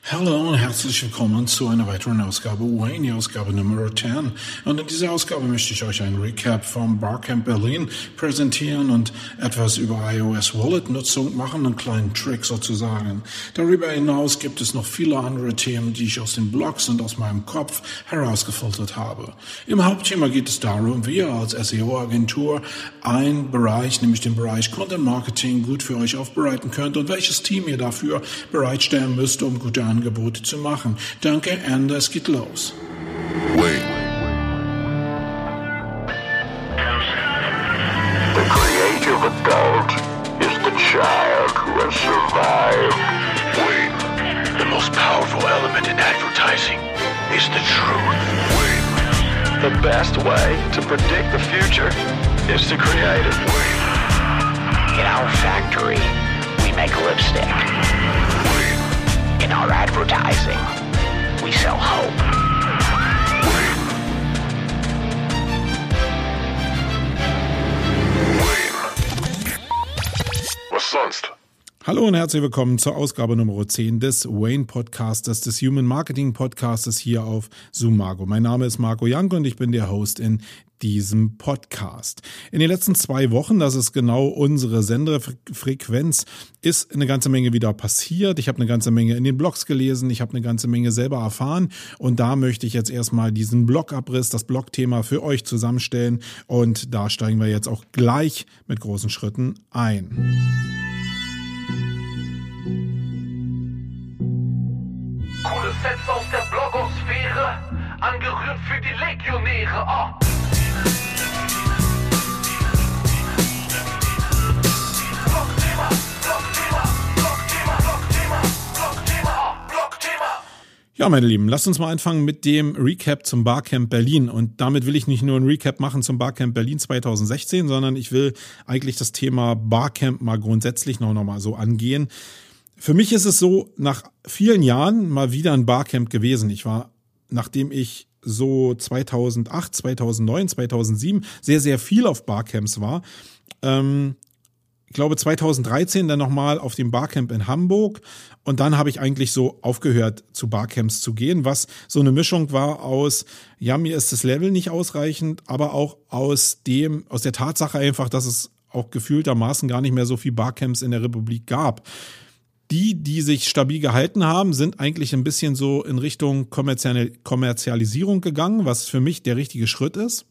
Hallo und herzlich willkommen zu einer weiteren Ausgabe Wayne, die Ausgabe Nummer 10. Und in dieser Ausgabe möchte ich euch einen Recap vom Barcamp Berlin präsentieren und etwas über iOS Wallet Nutzung machen, einen kleinen Trick sozusagen. Darüber hinaus gibt es noch viele andere Themen, die ich aus den Blogs und aus meinem Kopf herausgefiltert habe. Im Hauptthema geht es darum, wie ihr als SEO-Agentur einen Bereich, nämlich den Bereich Content Marketing, gut für euch aufbereiten könnt und welches Team ihr dafür bereitstellen müsst, um gute Angebote zu machen. Danke, und es geht los. Wait. The creative adult is the child who has survived. Wait. The most powerful element in advertising is the truth. Wait. The best way to predict the future is to create it. Wait. In our factory, we make lipstick. In our advertising, we sell hope. Was sonst? Hallo und herzlich willkommen zur Ausgabe Nummer 10 des Wayne Podcasters, des Human Marketing Podcasters hier auf Sumago. Mein Name ist Marco Jank und ich bin der Host in diesem Podcast. In den letzten 2 Wochen, das ist genau unsere Sendefrequenz, ist eine ganze Menge wieder passiert. Ich habe eine ganze Menge in den Blogs gelesen, ich habe eine ganze Menge selber erfahren und da möchte ich jetzt erstmal diesen Blogabriss, das Blogthema für euch zusammenstellen und da steigen wir jetzt auch gleich mit großen Schritten ein. Coole Sets aus der Blogosphäre, angerührt für die Legionäre, oh. Ja, meine Lieben, lasst uns mal anfangen mit dem Recap zum Barcamp Berlin. Und damit will ich nicht nur ein Recap machen zum Barcamp Berlin 2016, sondern ich will eigentlich das Thema Barcamp mal grundsätzlich noch mal so angehen. Für mich ist es so, nach vielen Jahren mal wieder ein Barcamp gewesen. Ich war, nachdem ich so 2008, 2009, 2007 sehr, sehr viel auf Barcamps war, ich glaube 2013 dann nochmal auf dem Barcamp in Hamburg und dann habe ich eigentlich so aufgehört zu Barcamps zu gehen, was so eine Mischung war aus, ja, mir ist das Level nicht ausreichend, aber auch aus der Tatsache einfach, dass es auch gefühltermaßen gar nicht mehr so viel Barcamps in der Republik gab. Die sich stabil gehalten haben, sind eigentlich ein bisschen so in Richtung Kommerzialisierung gegangen, was für mich der richtige Schritt ist.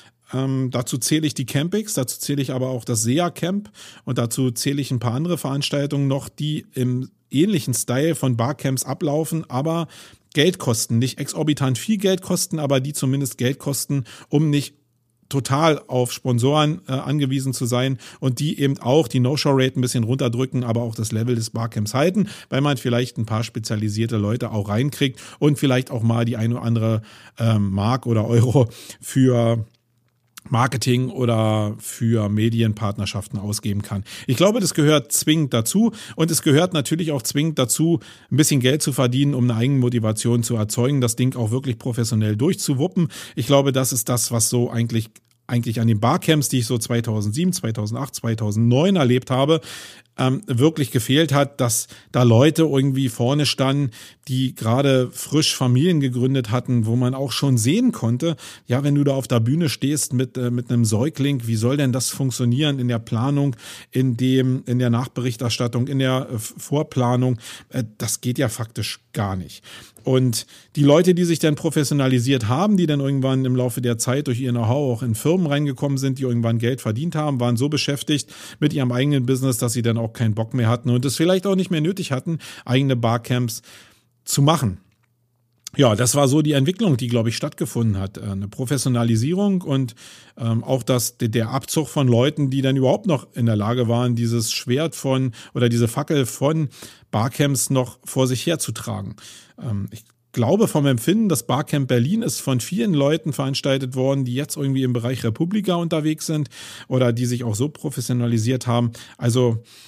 Dazu zähle ich die Campings, dazu zähle ich aber auch das SEA Camp und dazu zähle ich ein paar andere Veranstaltungen noch, die im ähnlichen Style von Barcamps ablaufen, aber Geld kosten, nicht exorbitant viel Geld kosten, aber die zumindest Geld kosten, um nicht total auf Sponsoren angewiesen zu sein und die eben auch die No-Show-Rate ein bisschen runterdrücken, aber auch das Level des Barcamps halten, weil man vielleicht ein paar spezialisierte Leute auch reinkriegt und vielleicht auch mal die eine oder andere Mark oder Euro für Marketing oder für Medienpartnerschaften ausgeben kann. Ich glaube, das gehört zwingend dazu und es gehört natürlich auch zwingend dazu, ein bisschen Geld zu verdienen, um eine Eigenmotivation zu erzeugen, das Ding auch wirklich professionell durchzuwuppen. Ich glaube, das ist das, was so eigentlich an den Barcamps, die ich so 2007, 2008, 2009 erlebt habe, wirklich gefehlt hat, dass da Leute irgendwie vorne standen, die gerade frisch Familien gegründet hatten, wo man auch schon sehen konnte, ja, wenn du da auf der Bühne stehst mit einem Säugling, wie soll denn das funktionieren in der Planung, in der Nachberichterstattung, in der Vorplanung? Das geht ja faktisch gar nicht. Und die Leute, die sich dann professionalisiert haben, die dann irgendwann im Laufe der Zeit durch ihr Know-how auch in Firmen reingekommen sind, die irgendwann Geld verdient haben, waren so beschäftigt mit ihrem eigenen Business, dass sie dann auch keinen Bock mehr hatten und es vielleicht auch nicht mehr nötig hatten, eigene Barcamps zu machen. Ja, das war so die Entwicklung, die, glaube ich, stattgefunden hat. Eine Professionalisierung und auch der Abzug von Leuten, die dann überhaupt noch in der Lage waren, dieses Schwert oder diese Fackel von Barcamps noch vor sich herzutragen. Ich glaube vom Empfinden, das Barcamp Berlin ist von vielen Leuten veranstaltet worden, die jetzt irgendwie im Bereich Republika unterwegs sind oder die sich auch so professionalisiert haben. Also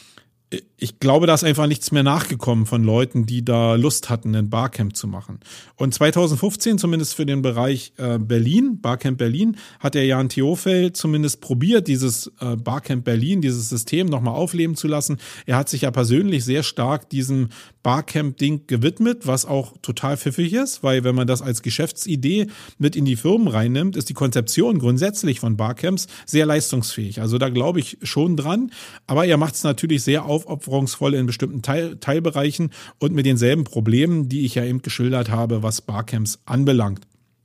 ich glaube, da ist einfach nichts mehr nachgekommen von Leuten, die da Lust hatten, ein Barcamp zu machen. Und 2015, zumindest für den Bereich Berlin, Barcamp Berlin, hat der Jan Theofeld zumindest probiert, dieses Barcamp Berlin, dieses System nochmal aufleben zu lassen. Er hat sich ja persönlich sehr stark diesem Barcamp-Ding gewidmet, was auch total pfiffig ist, weil wenn man das als Geschäftsidee mit in die Firmen reinnimmt, ist die Konzeption grundsätzlich von Barcamps sehr leistungsfähig. Also da glaube ich schon dran, aber er macht es natürlich sehr aufopferungsvoll in bestimmten Teilbereichen und mit denselben Problemen, die ich ja eben geschildert habe, was Barcamps anbelangt.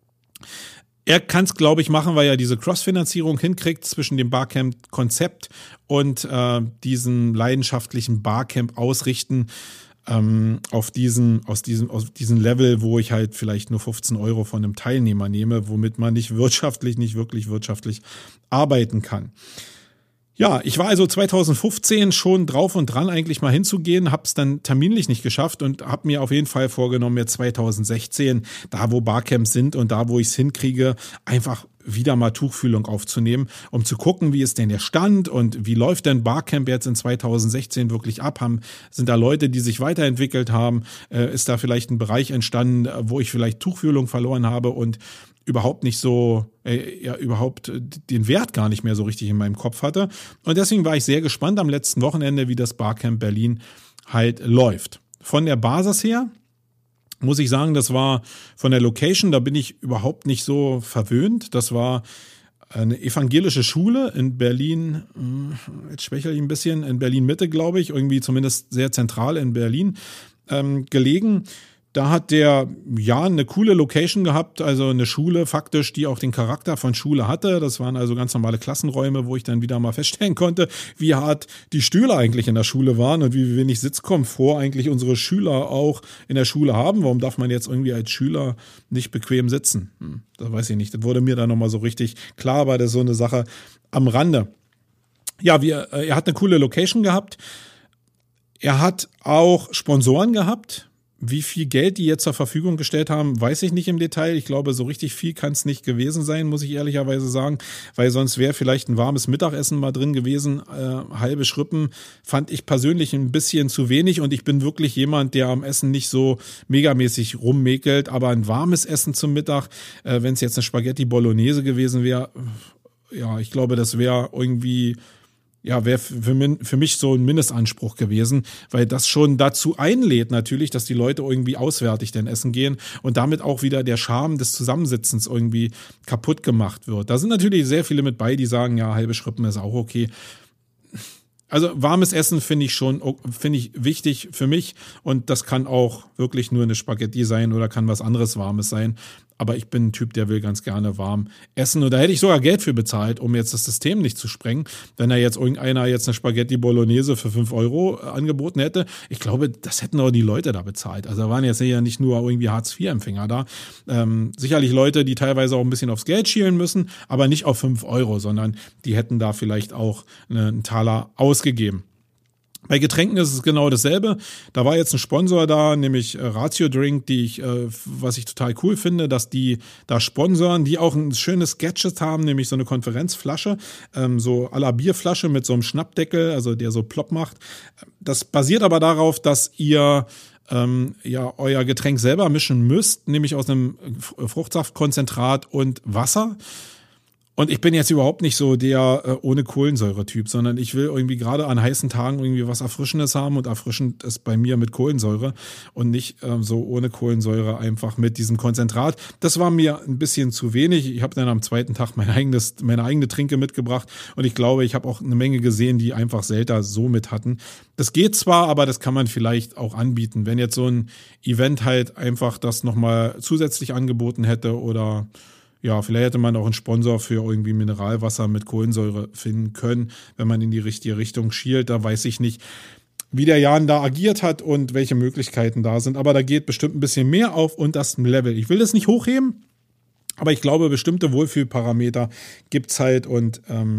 Er kann es, glaube ich, machen, weil er diese Cross-Finanzierung hinkriegt zwischen dem Barcamp-Konzept und diesem leidenschaftlichen Barcamp-Ausrichten auf diesen Level, wo ich halt vielleicht nur 15 € von einem Teilnehmer nehme, womit man nicht wirklich wirtschaftlich arbeiten kann. Ja, ich war also 2015 schon drauf und dran, eigentlich mal hinzugehen, habe es dann terminlich nicht geschafft und habe mir auf jeden Fall vorgenommen, jetzt 2016, da wo Barcamps sind und da wo ich es hinkriege, einfach wieder mal Tuchfühlung aufzunehmen, um zu gucken, wie ist denn der Stand und wie läuft denn Barcamp jetzt in 2016 wirklich ab? Sind da Leute, die sich weiterentwickelt haben? Ist da vielleicht ein Bereich entstanden, wo ich vielleicht Tuchfühlung verloren habe und überhaupt nicht so, überhaupt den Wert gar nicht mehr so richtig in meinem Kopf hatte. Und deswegen war ich sehr gespannt am letzten Wochenende, wie das Barcamp Berlin halt läuft. Von der Basis her muss ich sagen, das war von der Location, da bin ich überhaupt nicht so verwöhnt. Das war eine evangelische Schule in Berlin, jetzt schwächere ich ein bisschen, in Berlin-Mitte, glaube ich, irgendwie zumindest sehr zentral in Berlin gelegen. Da hat der Jan eine coole Location gehabt, also eine Schule faktisch, die auch den Charakter von Schule hatte. Das waren also ganz normale Klassenräume, wo ich dann wieder mal feststellen konnte, wie hart die Stühle eigentlich in der Schule waren und wie wenig Sitzkomfort eigentlich unsere Schüler auch in der Schule haben. Warum darf man jetzt irgendwie als Schüler nicht bequem sitzen? Das weiß ich nicht. Das wurde mir dann nochmal so richtig klar, aber das ist so eine Sache am Rande. Ja, er hat eine coole Location gehabt. Er hat auch Sponsoren gehabt. Wie viel Geld die jetzt zur Verfügung gestellt haben, weiß ich nicht im Detail. Ich glaube, so richtig viel kann es nicht gewesen sein, muss ich ehrlicherweise sagen, weil sonst wäre vielleicht ein warmes Mittagessen mal drin gewesen. Halbe Schrippen fand ich persönlich ein bisschen zu wenig und ich bin wirklich jemand, der am Essen nicht so megamäßig rummäkelt, aber ein warmes Essen zum Mittag, wenn es jetzt eine Spaghetti Bolognese gewesen wäre, ja, ich glaube, das wäre irgendwie... Ja, wäre für mich so ein Mindestanspruch gewesen, weil das schon dazu einlädt natürlich, dass die Leute irgendwie auswärtig denn essen gehen und damit auch wieder der Charme des Zusammensitzens irgendwie kaputt gemacht wird. Da sind natürlich sehr viele mit bei, die sagen, ja, halbe Schrippen ist auch okay. Also warmes Essen finde ich wichtig für mich und das kann auch wirklich nur eine Spaghetti sein oder kann was anderes Warmes sein. Aber ich bin ein Typ, der will ganz gerne warm essen. Und da hätte ich sogar Geld für bezahlt, um jetzt das System nicht zu sprengen. Wenn irgendeiner jetzt eine Spaghetti Bolognese für 5 € angeboten hätte, ich glaube, das hätten auch die Leute da bezahlt. Also da waren jetzt ja nicht nur irgendwie Hartz-IV-Empfänger da. Sicherlich Leute, die teilweise auch ein bisschen aufs Geld schielen müssen, aber nicht auf 5 €, sondern die hätten da vielleicht auch einen Taler ausgegeben. Bei Getränken ist es genau dasselbe. Da war jetzt ein Sponsor da, nämlich Ratio Drink, was ich total cool finde, dass die da sponsoren, die auch ein schönes Gadget haben, nämlich so eine Konferenzflasche, so à la Bierflasche mit so einem Schnappdeckel, also der so plopp macht. Das basiert aber darauf, dass ihr euer Getränk selber mischen müsst, nämlich aus einem Fruchtsaftkonzentrat und Wasser. Und ich bin jetzt überhaupt nicht so der ohne Kohlensäure-Typ, sondern ich will irgendwie gerade an heißen Tagen irgendwie was Erfrischendes haben und erfrischend ist bei mir mit Kohlensäure und nicht so ohne Kohlensäure einfach mit diesem Konzentrat. Das war mir ein bisschen zu wenig. Ich habe dann am zweiten Tag meine eigene Trinke mitgebracht und ich glaube, ich habe auch eine Menge gesehen, die einfach Selter so mit hatten. Das geht zwar, aber das kann man vielleicht auch anbieten, wenn jetzt so ein Event halt einfach das nochmal zusätzlich angeboten hätte oder ja, vielleicht hätte man auch einen Sponsor für irgendwie Mineralwasser mit Kohlensäure finden können, wenn man in die richtige Richtung schielt. Da weiß ich nicht, wie der Jan da agiert hat und welche Möglichkeiten da sind. Aber da geht bestimmt ein bisschen mehr auf und das Level. Ich will das nicht hochheben, aber ich glaube, bestimmte Wohlfühlparameter gibt's halt und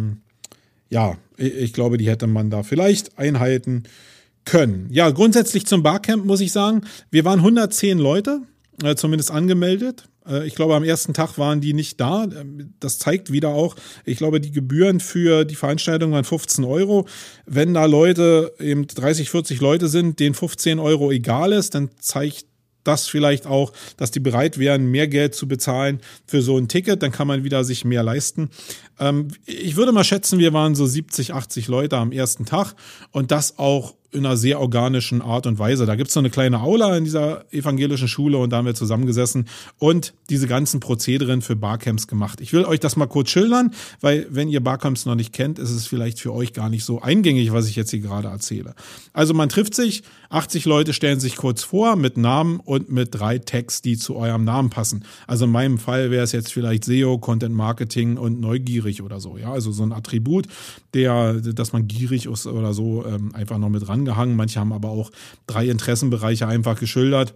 ich glaube, die hätte man da vielleicht einhalten können. Ja, grundsätzlich zum Barcamp muss ich sagen, wir waren 110 Leute, zumindest angemeldet. Ich glaube, am ersten Tag waren die nicht da. Das zeigt wieder auch, ich glaube, die Gebühren für die Veranstaltung waren 15 Euro. Wenn da Leute, eben 30, 40 Leute sind, denen 15 Euro egal ist, dann zeigt das vielleicht auch, dass die bereit wären, mehr Geld zu bezahlen für so ein Ticket, dann kann man wieder sich mehr leisten. Ich würde mal schätzen, wir waren so 70, 80 Leute am ersten Tag und das auch in einer sehr organischen Art und Weise. Da gibt's so eine kleine Aula in dieser evangelischen Schule und da haben wir zusammengesessen und diese ganzen Prozederen für Barcamps gemacht. Ich will euch das mal kurz schildern, weil wenn ihr Barcamps noch nicht kennt, ist es vielleicht für euch gar nicht so eingängig, was ich jetzt hier gerade erzähle. Also man trifft sich, 80 Leute stellen sich kurz vor mit Namen und mit 3 Tags, die zu eurem Namen passen. Also in meinem Fall wäre es jetzt vielleicht SEO, Content Marketing und neugierig oder so. Ja, also so ein Attribut, dass man gierig ist oder so, einfach noch mit rangehangen. Manche haben aber auch 3 Interessenbereiche einfach geschildert.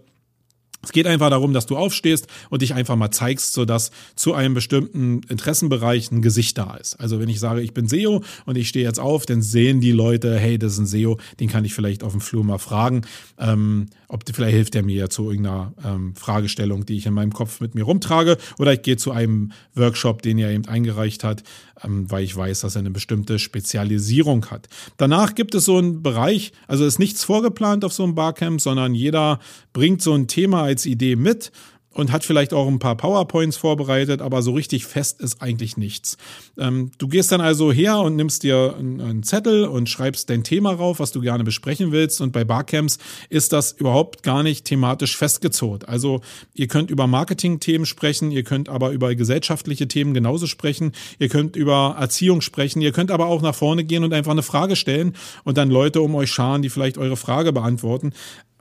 Es geht einfach darum, dass du aufstehst und dich einfach mal zeigst, sodass zu einem bestimmten Interessenbereich ein Gesicht da ist. Also wenn ich sage, ich bin SEO und ich stehe jetzt auf, dann sehen die Leute, hey, das ist ein SEO, den kann ich vielleicht auf dem Flur mal fragen, vielleicht hilft er mir ja zu irgendeiner Fragestellung, die ich in meinem Kopf mit mir rumtrage, oder ich gehe zu einem Workshop, den er eben eingereicht hat, weil ich weiß, dass er eine bestimmte Spezialisierung hat. Danach gibt es so einen Bereich, also ist nichts vorgeplant auf so einem Barcamp, sondern jeder bringt so ein Thema als Idee mit und hat vielleicht auch ein paar PowerPoints vorbereitet, aber so richtig fest ist eigentlich nichts. Du gehst dann also her und nimmst dir einen Zettel und schreibst dein Thema rauf, was du gerne besprechen willst, und bei Barcamps ist das überhaupt gar nicht thematisch festgezurrt. Also ihr könnt über Marketing-Themen sprechen, ihr könnt aber über gesellschaftliche Themen genauso sprechen, ihr könnt über Erziehung sprechen, ihr könnt aber auch nach vorne gehen und einfach eine Frage stellen und dann Leute um euch scharen, die vielleicht eure Frage beantworten.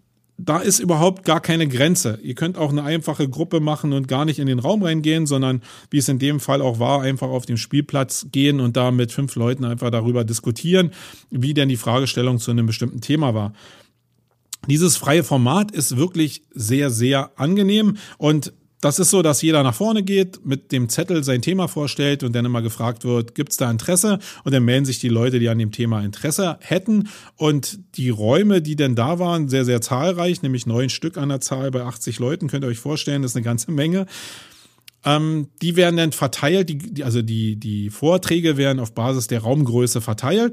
Da ist überhaupt gar keine Grenze. Ihr könnt auch eine einfache Gruppe machen und gar nicht in den Raum reingehen, sondern, wie es in dem Fall auch war, einfach auf den Spielplatz gehen und da mit 5 Leuten einfach darüber diskutieren, wie denn die Fragestellung zu einem bestimmten Thema war. Dieses freie Format ist wirklich sehr, sehr angenehm und das ist so, dass jeder nach vorne geht, mit dem Zettel sein Thema vorstellt und dann immer gefragt wird, gibt's da Interesse? Und dann melden sich die Leute, die an dem Thema Interesse hätten. Und die Räume, die denn da waren, sehr, sehr zahlreich, nämlich 9 Stück an der Zahl bei 80 Leuten, könnt ihr euch vorstellen, das ist eine ganze Menge. Die werden dann verteilt, die Vorträge werden auf Basis der Raumgröße verteilt,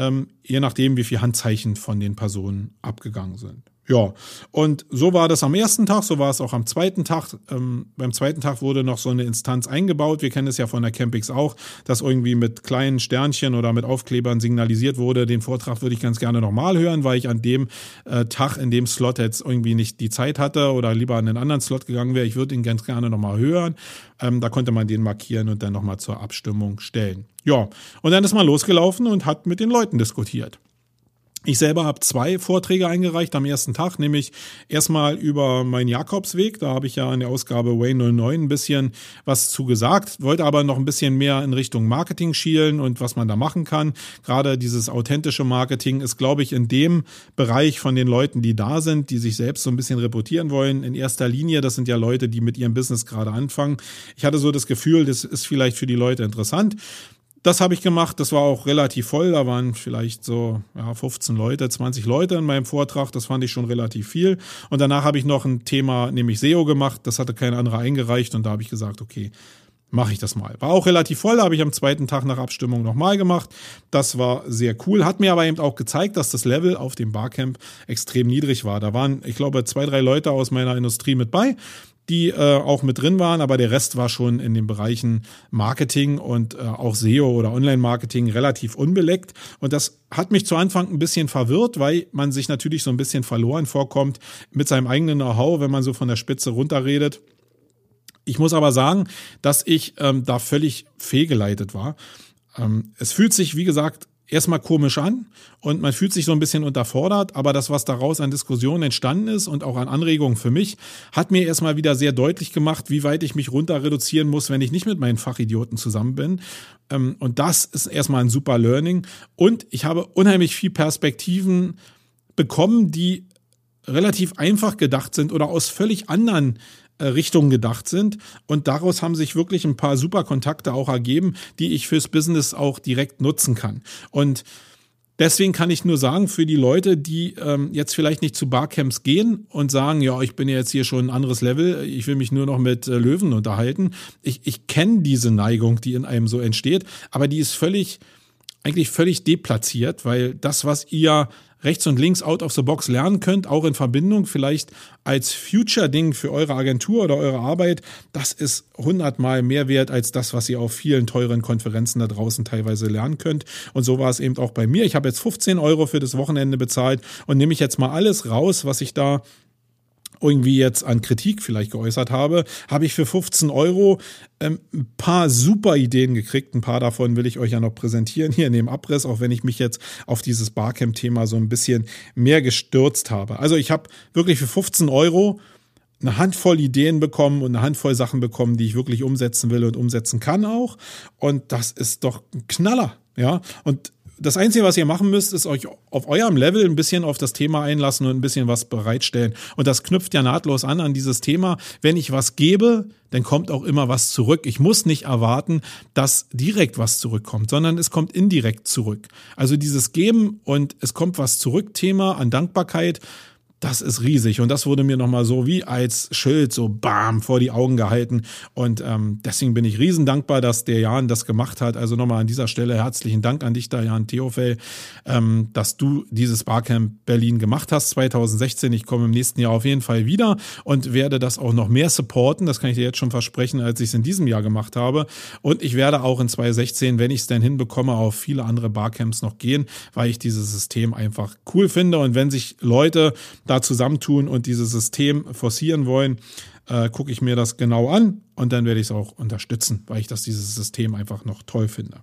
je nachdem, wie viele Handzeichen von den Personen abgegangen sind. Ja, und so war das am ersten Tag, so war es auch am zweiten Tag. Beim zweiten Tag wurde noch so eine Instanz eingebaut. Wir kennen es ja von der Campix auch, dass irgendwie mit kleinen Sternchen oder mit Aufklebern signalisiert wurde, den Vortrag würde ich ganz gerne nochmal hören, weil ich an dem Tag in dem Slot jetzt irgendwie nicht die Zeit hatte oder lieber an einen anderen Slot gegangen wäre. Ich würde ihn ganz gerne nochmal hören. Da konnte man den markieren und dann nochmal zur Abstimmung stellen. Ja, und dann ist man losgelaufen und hat mit den Leuten diskutiert. Ich selber habe 2 Vorträge eingereicht am ersten Tag, nämlich erstmal über meinen Jakobsweg. Da habe ich ja in der Ausgabe Wayne 09 ein bisschen was zu gesagt, wollte aber noch ein bisschen mehr in Richtung Marketing schielen und was man da machen kann. Gerade dieses authentische Marketing ist, glaube ich, in dem Bereich von den Leuten, die da sind, die sich selbst so ein bisschen reportieren wollen, in erster Linie, das sind ja Leute, die mit ihrem Business gerade anfangen. Ich hatte so das Gefühl, das ist vielleicht für die Leute interessant. Das habe ich gemacht, das war auch relativ voll, da waren vielleicht so 15 Leute, 20 Leute in meinem Vortrag, das fand ich schon relativ viel. Und danach habe ich noch ein Thema, nämlich SEO gemacht, das hatte kein anderer eingereicht und da habe ich gesagt, okay, mache ich das mal. War auch relativ voll, habe ich am zweiten Tag nach Abstimmung nochmal gemacht. Das war sehr cool, hat mir aber eben auch gezeigt, dass das Level auf dem Barcamp extrem niedrig war. Da waren, ich glaube, 2, 3 Leute aus meiner Industrie mit bei, die auch mit drin waren, aber der Rest war schon in den Bereichen Marketing und auch SEO oder Online-Marketing relativ unbeleckt. Und das hat mich zu Anfang ein bisschen verwirrt, weil man sich natürlich so ein bisschen verloren vorkommt mit seinem eigenen Know-how, wenn man so von der Spitze runterredet. Ich muss aber sagen, dass ich da völlig fehlgeleitet war. Es fühlt sich, wie gesagt, erstmal komisch an und man fühlt sich so ein bisschen unterfordert, aber das, was daraus an Diskussionen entstanden ist und auch an Anregungen für mich, hat mir erstmal wieder sehr deutlich gemacht, wie weit ich mich runter reduzieren muss, wenn ich nicht mit meinen Fachidioten zusammen bin. Und das ist erstmal ein super Learning. Und ich habe unheimlich viel Perspektiven bekommen, die relativ einfach gedacht sind oder aus völlig anderen Richtungen gedacht sind und daraus haben sich wirklich ein paar super Kontakte auch ergeben, die ich fürs Business auch direkt nutzen kann. Und Deswegen kann ich nur sagen, für die Leute, die jetzt vielleicht nicht zu Barcamps gehen und sagen, ja, ich bin ja jetzt hier schon ein anderes Level, ich will mich nur noch mit Löwen unterhalten. Ich kenne diese Neigung, die in einem so entsteht, aber die ist eigentlich völlig deplatziert, weil das, was ihr rechts und links out of the box lernen könnt, auch in Verbindung vielleicht als Future-Ding für eure Agentur oder eure Arbeit, das ist 100-mal mehr wert als das, was ihr auf vielen teuren Konferenzen da draußen teilweise lernen könnt. Und so war es eben auch bei mir. Ich habe jetzt 15 € für das Wochenende bezahlt und nehme ich jetzt mal alles raus, was ich da irgendwie jetzt an Kritik vielleicht geäußert habe ich für 15 € ein paar super Ideen gekriegt. Ein paar davon will ich euch ja noch präsentieren hier in dem Abriss, auch wenn ich mich jetzt auf dieses Barcamp-Thema so ein bisschen mehr gestürzt habe. Also ich habe wirklich für 15 € eine Handvoll Ideen bekommen und eine Handvoll Sachen bekommen, die ich wirklich umsetzen will und umsetzen kann auch. Und das ist doch ein Knaller, ja. Und das Einzige, was ihr machen müsst, ist euch auf eurem Level ein bisschen auf das Thema einlassen und ein bisschen was bereitstellen. Und das knüpft ja nahtlos an dieses Thema. Wenn ich was gebe, dann kommt auch immer was zurück. Ich muss nicht erwarten, dass direkt was zurückkommt, sondern es kommt indirekt zurück. Also dieses Geben und es kommt was zurück Thema an Dankbarkeit, das ist riesig und das wurde mir nochmal so wie als Schild so bam vor die Augen gehalten und deswegen bin ich riesen dankbar, dass der Jan das gemacht hat. Also nochmal an dieser Stelle herzlichen Dank an dich da, Jan Theofel, dass du dieses Barcamp Berlin gemacht hast 2016. Ich komme im nächsten Jahr auf jeden Fall wieder und werde das auch noch mehr supporten. Das kann ich dir jetzt schon versprechen, als ich es in diesem Jahr gemacht habe. Und ich werde auch in 2016, wenn ich es denn hinbekomme, auf viele andere Barcamps noch gehen, weil ich dieses System einfach cool finde. Und wenn sich Leute da zusammentun und dieses System forcieren wollen, gucke ich mir das genau an und dann werde ich es auch unterstützen, weil ich dieses System einfach noch toll finde.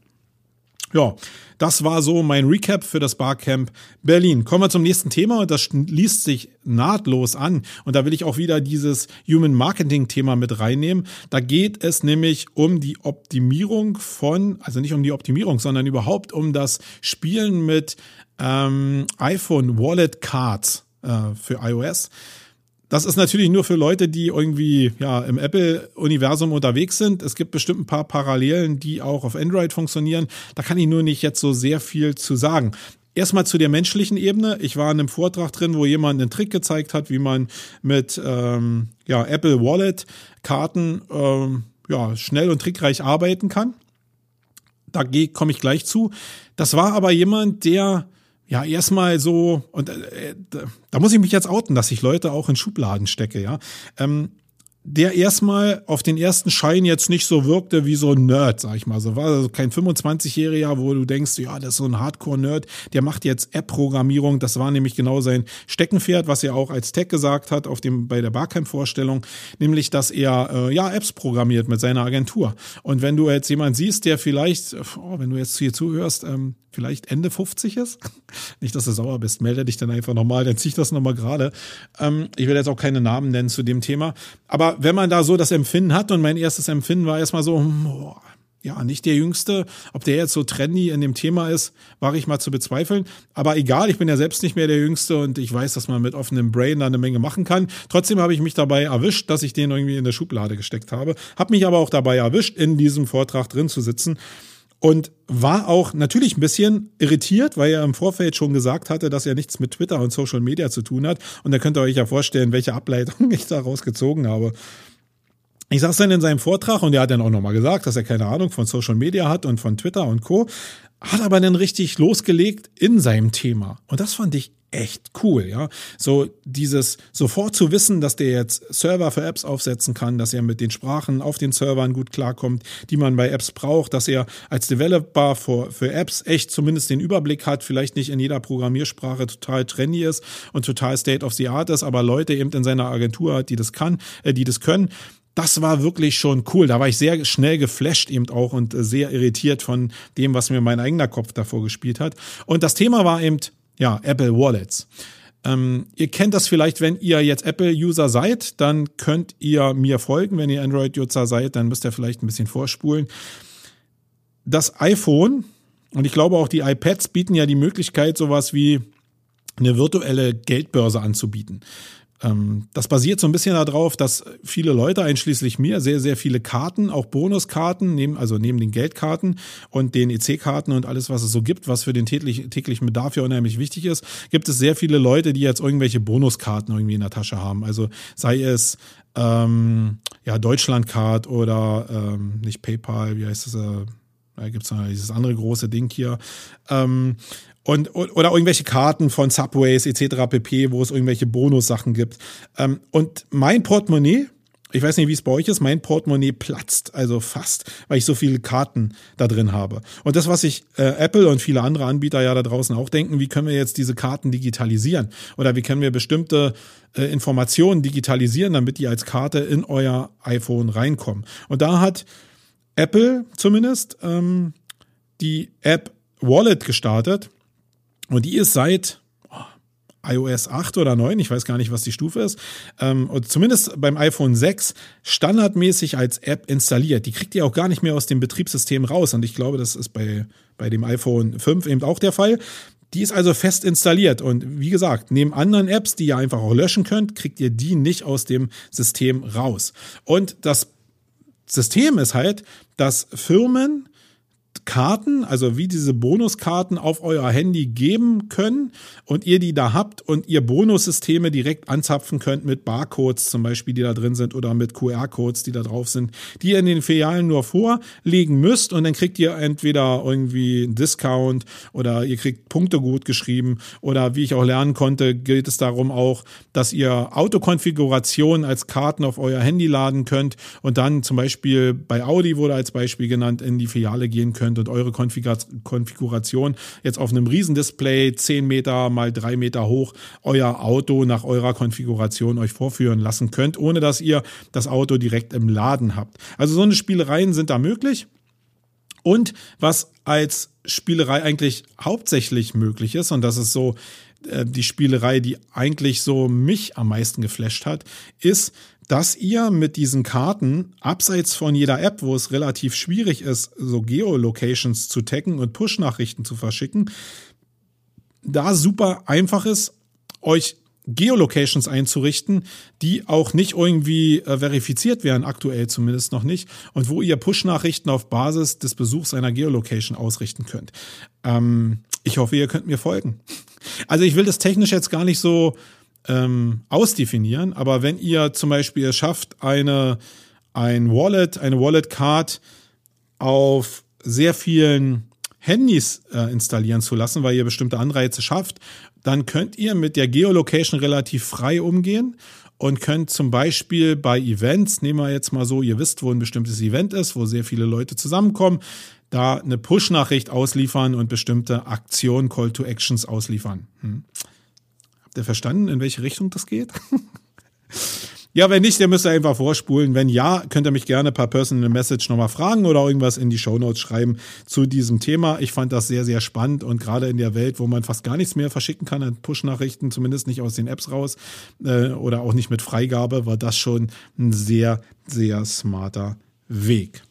Ja, das war so mein Recap für das Barcamp Berlin. Kommen wir zum nächsten Thema und das schließt sich nahtlos an. Und da will ich auch wieder dieses Human Marketing Thema mit reinnehmen. Da geht es nämlich um die Optimierung also nicht um die Optimierung, sondern überhaupt um das Spielen mit iPhone Wallet Cards für iOS. Das ist natürlich nur für Leute, die irgendwie im Apple-Universum unterwegs sind. Es gibt bestimmt ein paar Parallelen, die auch auf Android funktionieren. Da kann ich nur nicht jetzt so sehr viel zu sagen. Erstmal zu der menschlichen Ebene. Ich war in einem Vortrag drin, wo jemand einen Trick gezeigt hat, wie man mit Apple Wallet Karten schnell und trickreich arbeiten kann. Da komme ich gleich zu. Das war aber jemand, der erstmal so, und da muss ich mich jetzt outen, dass ich Leute auch in Schubladen stecke, der erstmal auf den ersten Schein jetzt nicht so wirkte wie so ein Nerd, sag ich mal. So war also kein 25-Jähriger, wo du denkst, das ist so ein Hardcore-Nerd, der macht jetzt App-Programmierung. Das war nämlich genau sein Steckenpferd, was er auch als Tech gesagt hat bei der Barcamp-Vorstellung, nämlich, dass er Apps programmiert mit seiner Agentur. Und wenn du jetzt jemanden siehst, der vielleicht, wenn du jetzt hier zuhörst, vielleicht Ende 50 ist, nicht, dass du sauer bist, melde dich dann einfach nochmal, dann zieh ich das nochmal gerade. Ich will jetzt auch keine Namen nennen zu dem Thema, aber wenn man da so das Empfinden hat und mein erstes Empfinden war erstmal so, nicht der Jüngste, ob der jetzt so trendy in dem Thema ist, wage ich mal zu bezweifeln, aber egal, ich bin ja selbst nicht mehr der Jüngste und ich weiß, dass man mit offenem Brain da eine Menge machen kann. Trotzdem habe ich mich dabei erwischt, dass ich den irgendwie in der Schublade gesteckt habe, habe mich aber auch dabei erwischt, in diesem Vortrag drin zu sitzen. Und war auch natürlich ein bisschen irritiert, weil er im Vorfeld schon gesagt hatte, dass er nichts mit Twitter und Social Media zu tun hat. Und da könnt ihr euch ja vorstellen, welche Ableitung ich daraus gezogen habe. Ich saß dann in seinem Vortrag und er hat dann auch nochmal gesagt, dass er keine Ahnung von Social Media hat und von Twitter und Co. Hat aber dann richtig losgelegt in seinem Thema. Und das fand ich echt cool, so dieses sofort zu wissen, dass der jetzt Server für Apps aufsetzen kann, dass er mit den Sprachen auf den Servern gut klarkommt, die man bei Apps braucht, dass er als Developer für Apps echt zumindest den Überblick hat, vielleicht nicht in jeder Programmiersprache total trendy ist und total State of the Art ist, aber Leute eben in seiner Agentur hat, die das können. Das war wirklich schon cool. Da war ich sehr schnell geflasht eben auch und sehr irritiert von dem, was mir mein eigener Kopf davor gespielt hat. Und das Thema war eben Apple Wallets. Ihr kennt das vielleicht, wenn ihr jetzt Apple-User seid, dann könnt ihr mir folgen. Wenn ihr Android-User seid, dann müsst ihr vielleicht ein bisschen vorspulen. Das iPhone und ich glaube auch die iPads bieten ja die Möglichkeit, sowas wie eine virtuelle Geldbörse anzubieten. Das basiert so ein bisschen darauf, dass viele Leute, einschließlich mir, sehr, sehr viele Karten, auch Bonuskarten, neben den Geldkarten und den EC-Karten und alles, was es so gibt, was für den täglichen Bedarf ja unheimlich wichtig ist, gibt es sehr viele Leute, die jetzt irgendwelche Bonuskarten irgendwie in der Tasche haben. Also sei es Deutschlandcard oder nicht PayPal, wie heißt es? Da gibt's noch dieses andere große Ding hier. Oder irgendwelche Karten von Subways etc. pp., wo es irgendwelche Bonussachen gibt. Und mein Portemonnaie, ich weiß nicht, wie es bei euch ist, mein Portemonnaie platzt, also fast, weil ich so viele Karten da drin habe. Und das, was sich Apple und viele andere Anbieter ja da draußen auch denken, wie können wir jetzt diese Karten digitalisieren? Oder wie können wir bestimmte Informationen digitalisieren, damit die als Karte in euer iPhone reinkommen? Und da hat Apple zumindest die App Wallet gestartet. Und die ist seit iOS 8 oder 9, ich weiß gar nicht, was die Stufe ist, und zumindest beim iPhone 6 standardmäßig als App installiert. Die kriegt ihr auch gar nicht mehr aus dem Betriebssystem raus. Und ich glaube, das ist bei dem iPhone 5 eben auch der Fall. Die ist also fest installiert. Und wie gesagt, neben anderen Apps, die ihr einfach auch löschen könnt, kriegt ihr die nicht aus dem System raus. Und das System ist halt, dass Firmen Karten, also wie diese Bonuskarten auf euer Handy geben können und ihr die da habt und ihr Bonussysteme direkt anzapfen könnt mit Barcodes zum Beispiel, die da drin sind oder mit QR-Codes, die da drauf sind, die ihr in den Filialen nur vorlegen müsst und dann kriegt ihr entweder irgendwie einen Discount oder ihr kriegt Punkte gut geschrieben oder wie ich auch lernen konnte, geht es darum auch, dass ihr Autokonfigurationen als Karten auf euer Handy laden könnt und dann zum Beispiel bei Audi wurde als Beispiel genannt, in die Filiale gehen könnt und eure Konfiguration jetzt auf einem Riesendisplay 10 Meter mal 3 Meter hoch euer Auto nach eurer Konfiguration euch vorführen lassen könnt, ohne dass ihr das Auto direkt im Laden habt. Also so eine Spielereien sind da möglich. Und was als Spielerei eigentlich hauptsächlich möglich ist, und das ist so die Spielerei, die eigentlich so mich am meisten geflasht hat, ist, dass ihr mit diesen Karten, abseits von jeder App, wo es relativ schwierig ist, so Geolocations zu taggen und Push-Nachrichten zu verschicken, da super einfach ist, euch Geolocations einzurichten, die auch nicht irgendwie verifiziert werden, aktuell zumindest noch nicht, und wo ihr Push-Nachrichten auf Basis des Besuchs einer Geolocation ausrichten könnt. Ich hoffe, ihr könnt mir folgen. Also ich will das technisch jetzt gar nicht so ausdefinieren, aber wenn ihr zum Beispiel es schafft, eine Wallet-Card auf sehr vielen Handys installieren zu lassen, weil ihr bestimmte Anreize schafft, dann könnt ihr mit der Geolocation relativ frei umgehen und könnt zum Beispiel bei Events, nehmen wir jetzt mal so, ihr wisst, wo ein bestimmtes Event ist, wo sehr viele Leute zusammenkommen, da eine Push-Nachricht ausliefern und bestimmte Aktionen, Call to Actions ausliefern. Habt ihr verstanden, in welche Richtung das geht? Ja, wenn nicht, dann müsst ihr einfach vorspulen. Wenn ja, könnt ihr mich gerne per Personal Message nochmal fragen oder irgendwas in die Shownotes schreiben zu diesem Thema. Ich fand das sehr, sehr spannend und gerade in der Welt, wo man fast gar nichts mehr verschicken kann an Push-Nachrichten, zumindest nicht aus den Apps raus oder auch nicht mit Freigabe, war das schon ein sehr, sehr smarter Weg.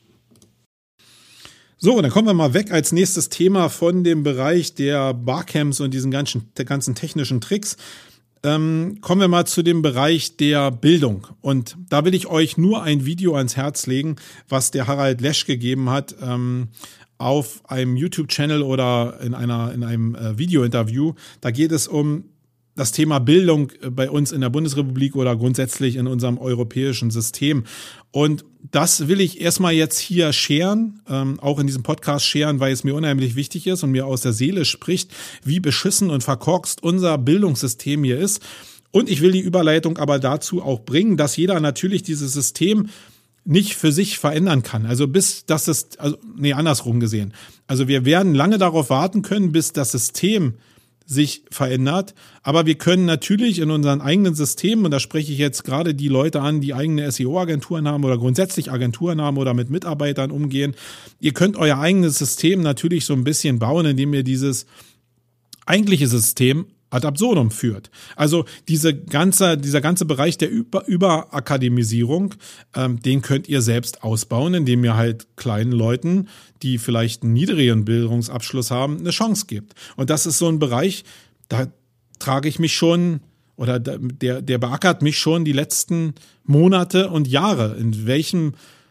So, und dann kommen wir mal weg als nächstes Thema von dem Bereich der Barcamps und diesen ganzen technischen Tricks. Kommen wir mal zu dem Bereich der Bildung. Und da will ich euch nur ein Video ans Herz legen, was der Harald Lesch gegeben hat auf einem YouTube-Channel oder in einem Video-Interview. Da geht es um das Thema Bildung bei uns in der Bundesrepublik oder grundsätzlich in unserem europäischen System. Und das will ich erstmal jetzt hier scheren, auch in diesem Podcast scheren, weil es mir unheimlich wichtig ist und mir aus der Seele spricht, wie beschissen und verkorkst unser Bildungssystem hier ist. Und ich will die Überleitung aber dazu auch bringen, dass jeder natürlich dieses System nicht für sich verändern kann. Also andersrum gesehen. Also wir werden lange darauf warten können, bis das System sich verändert. Aber wir können natürlich in unseren eigenen Systemen, und da spreche ich jetzt gerade die Leute an, die eigene SEO-Agenturen haben oder grundsätzlich Agenturen haben oder mit Mitarbeitern umgehen. Ihr könnt euer eigenes System natürlich so ein bisschen bauen, indem ihr dieses eigentliche System ad absurdum führt. Also dieser ganze Bereich der Überakademisierung, den könnt ihr selbst ausbauen, indem ihr halt kleinen Leuten, die vielleicht einen niedrigen Bildungsabschluss haben, eine Chance gibt. Und das ist so ein Bereich, da trage ich mich schon oder der beackert mich schon die letzten Monate und Jahre, in welchem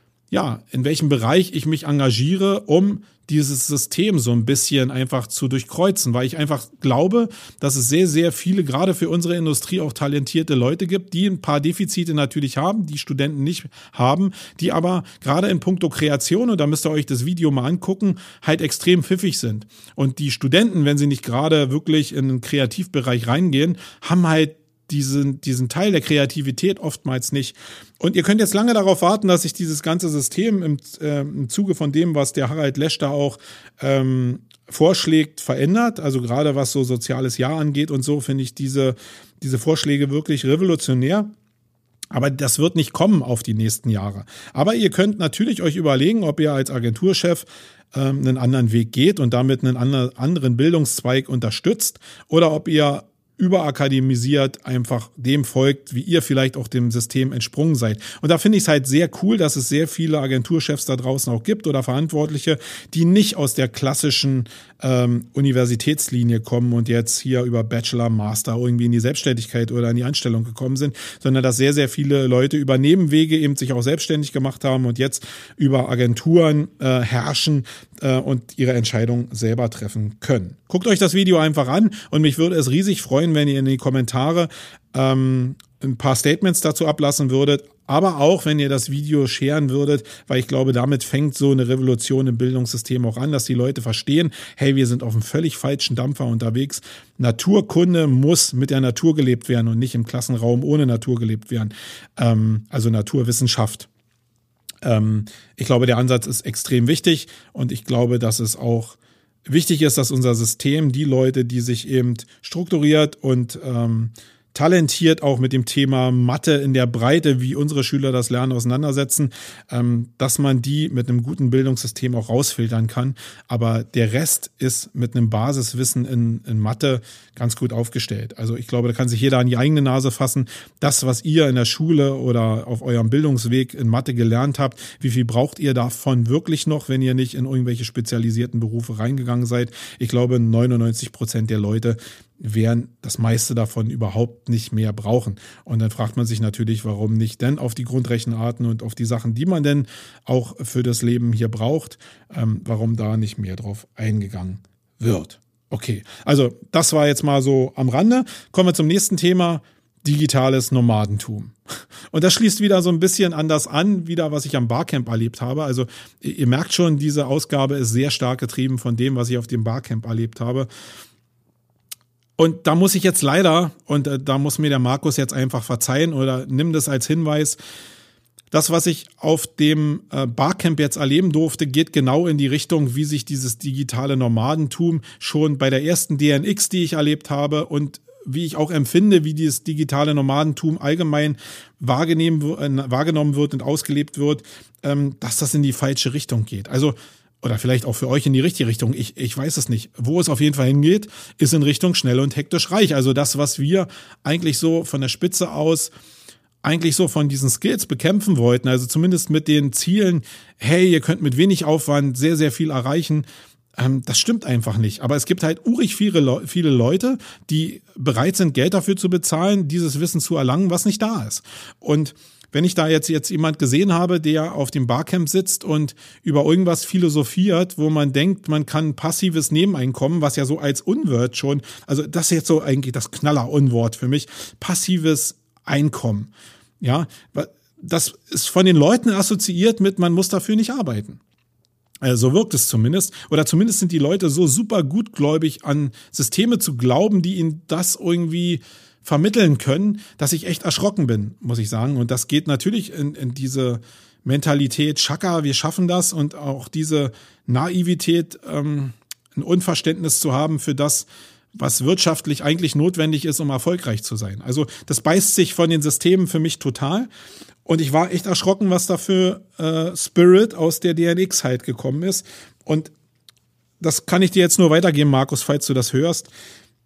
Bereich ich mich engagiere, um dieses System so ein bisschen einfach zu durchkreuzen, weil ich einfach glaube, dass es sehr, sehr viele, gerade für unsere Industrie auch talentierte Leute gibt, die ein paar Defizite natürlich haben, die Studenten nicht haben, die aber gerade in puncto Kreation, und da müsst ihr euch das Video mal angucken, halt extrem pfiffig sind. Und die Studenten, wenn sie nicht gerade wirklich in den Kreativbereich reingehen, haben halt diesen Teil der Kreativität oftmals nicht. Und ihr könnt jetzt lange darauf warten, dass sich dieses ganze System im Zuge von dem, was der Harald Lesch da auch vorschlägt, verändert. Also gerade was so soziales Jahr angeht und so, finde ich diese Vorschläge wirklich revolutionär. Aber das wird nicht kommen auf die nächsten Jahre. Aber ihr könnt natürlich euch überlegen, ob ihr als Agenturchef einen anderen Weg geht und damit einen anderen Bildungszweig unterstützt oder ob ihr überakademisiert einfach dem folgt, wie ihr vielleicht auch dem System entsprungen seid. Und da finde ich es halt sehr cool, dass es sehr viele Agenturchefs da draußen auch gibt oder Verantwortliche, die nicht aus der klassischen Universitätslinie kommen und jetzt hier über Bachelor, Master irgendwie in die Selbstständigkeit oder in die Anstellung gekommen sind, sondern dass sehr, sehr viele Leute über Nebenwege eben sich auch selbstständig gemacht haben und jetzt über Agenturen herrschen und ihre Entscheidung selber treffen können. Guckt euch das Video einfach an und mich würde es riesig freuen, wenn ihr in die Kommentare ein paar Statements dazu ablassen würdet, aber auch, wenn ihr das Video sharen würdet, weil ich glaube, damit fängt so eine Revolution im Bildungssystem auch an, dass die Leute verstehen, hey, wir sind auf einem völlig falschen Dampfer unterwegs. Naturkunde muss mit der Natur gelebt werden und nicht im Klassenraum ohne Natur gelebt werden. Also Naturwissenschaft. Ich glaube, der Ansatz ist extrem wichtig und ich glaube, dass es auch wichtig ist, dass unser System die Leute, die sich eben strukturiert und talentiert auch mit dem Thema Mathe in der Breite, wie unsere Schüler das Lernen auseinandersetzen, dass man die mit einem guten Bildungssystem auch rausfiltern kann. Aber der Rest ist mit einem Basiswissen in Mathe ganz gut aufgestellt. Also ich glaube, da kann sich jeder an die eigene Nase fassen. Das, was ihr in der Schule oder auf eurem Bildungsweg in Mathe gelernt habt, wie viel braucht ihr davon wirklich noch, wenn ihr nicht in irgendwelche spezialisierten Berufe reingegangen seid? Ich glaube, 99% der Leute werden das meiste davon überhaupt nicht mehr brauchen. Und dann fragt man sich natürlich, warum nicht denn auf die Grundrechenarten und auf die Sachen, die man denn auch für das Leben hier braucht, warum da nicht mehr drauf eingegangen wird. Okay, also das war jetzt mal so am Rande. Kommen wir zum nächsten Thema, digitales Nomadentum. Und das schließt wieder so ein bisschen an das an, wieder was ich am Barcamp erlebt habe. Also ihr merkt schon, diese Ausgabe ist sehr stark getrieben von dem, was ich auf dem Barcamp erlebt habe. Und da muss ich jetzt leider, und da muss mir der Markus jetzt einfach verzeihen oder nimm das als Hinweis, das, was ich auf dem Barcamp jetzt erleben durfte, geht genau in die Richtung, wie sich dieses digitale Nomadentum schon bei der ersten DNX, die ich erlebt habe und wie ich auch empfinde, wie dieses digitale Nomadentum allgemein wahrgenommen wird und ausgelebt wird, dass das in die falsche Richtung geht. Also oder vielleicht auch für euch in die richtige Richtung. Ich weiß es nicht. Wo es auf jeden Fall hingeht, ist in Richtung schnell und hektisch reich. Also das, was wir eigentlich so von der Spitze aus eigentlich so von diesen Skills bekämpfen wollten. Also zumindest mit den Zielen, hey, ihr könnt mit wenig Aufwand sehr, sehr viel erreichen. Das stimmt einfach nicht. Aber es gibt halt urig viele Leute, die bereit sind, Geld dafür zu bezahlen, dieses Wissen zu erlangen, was nicht da ist. Und wenn ich da jetzt jemand gesehen habe, der auf dem Barcamp sitzt und über irgendwas philosophiert, wo man denkt, man kann passives Nebeneinkommen, was ja so als Unwort schon, also das ist jetzt so eigentlich das Knaller-Unwort für mich, passives Einkommen. Ja, das ist von den Leuten assoziiert mit, man muss dafür nicht arbeiten. So wirkt es zumindest. Oder zumindest sind die Leute so super gutgläubig an Systeme zu glauben, die ihnen das irgendwie vermitteln können, dass ich echt erschrocken bin, muss ich sagen. Und das geht natürlich in diese Mentalität, Schakka, wir schaffen das und auch diese Naivität, ein Unverständnis zu haben für das, was wirtschaftlich eigentlich notwendig ist, um erfolgreich zu sein. Also das beißt sich von den Systemen für mich total. Und ich war echt erschrocken, was da für Spirit aus der DNX halt gekommen ist. Und das kann ich dir jetzt nur weitergeben, Markus, falls du das hörst.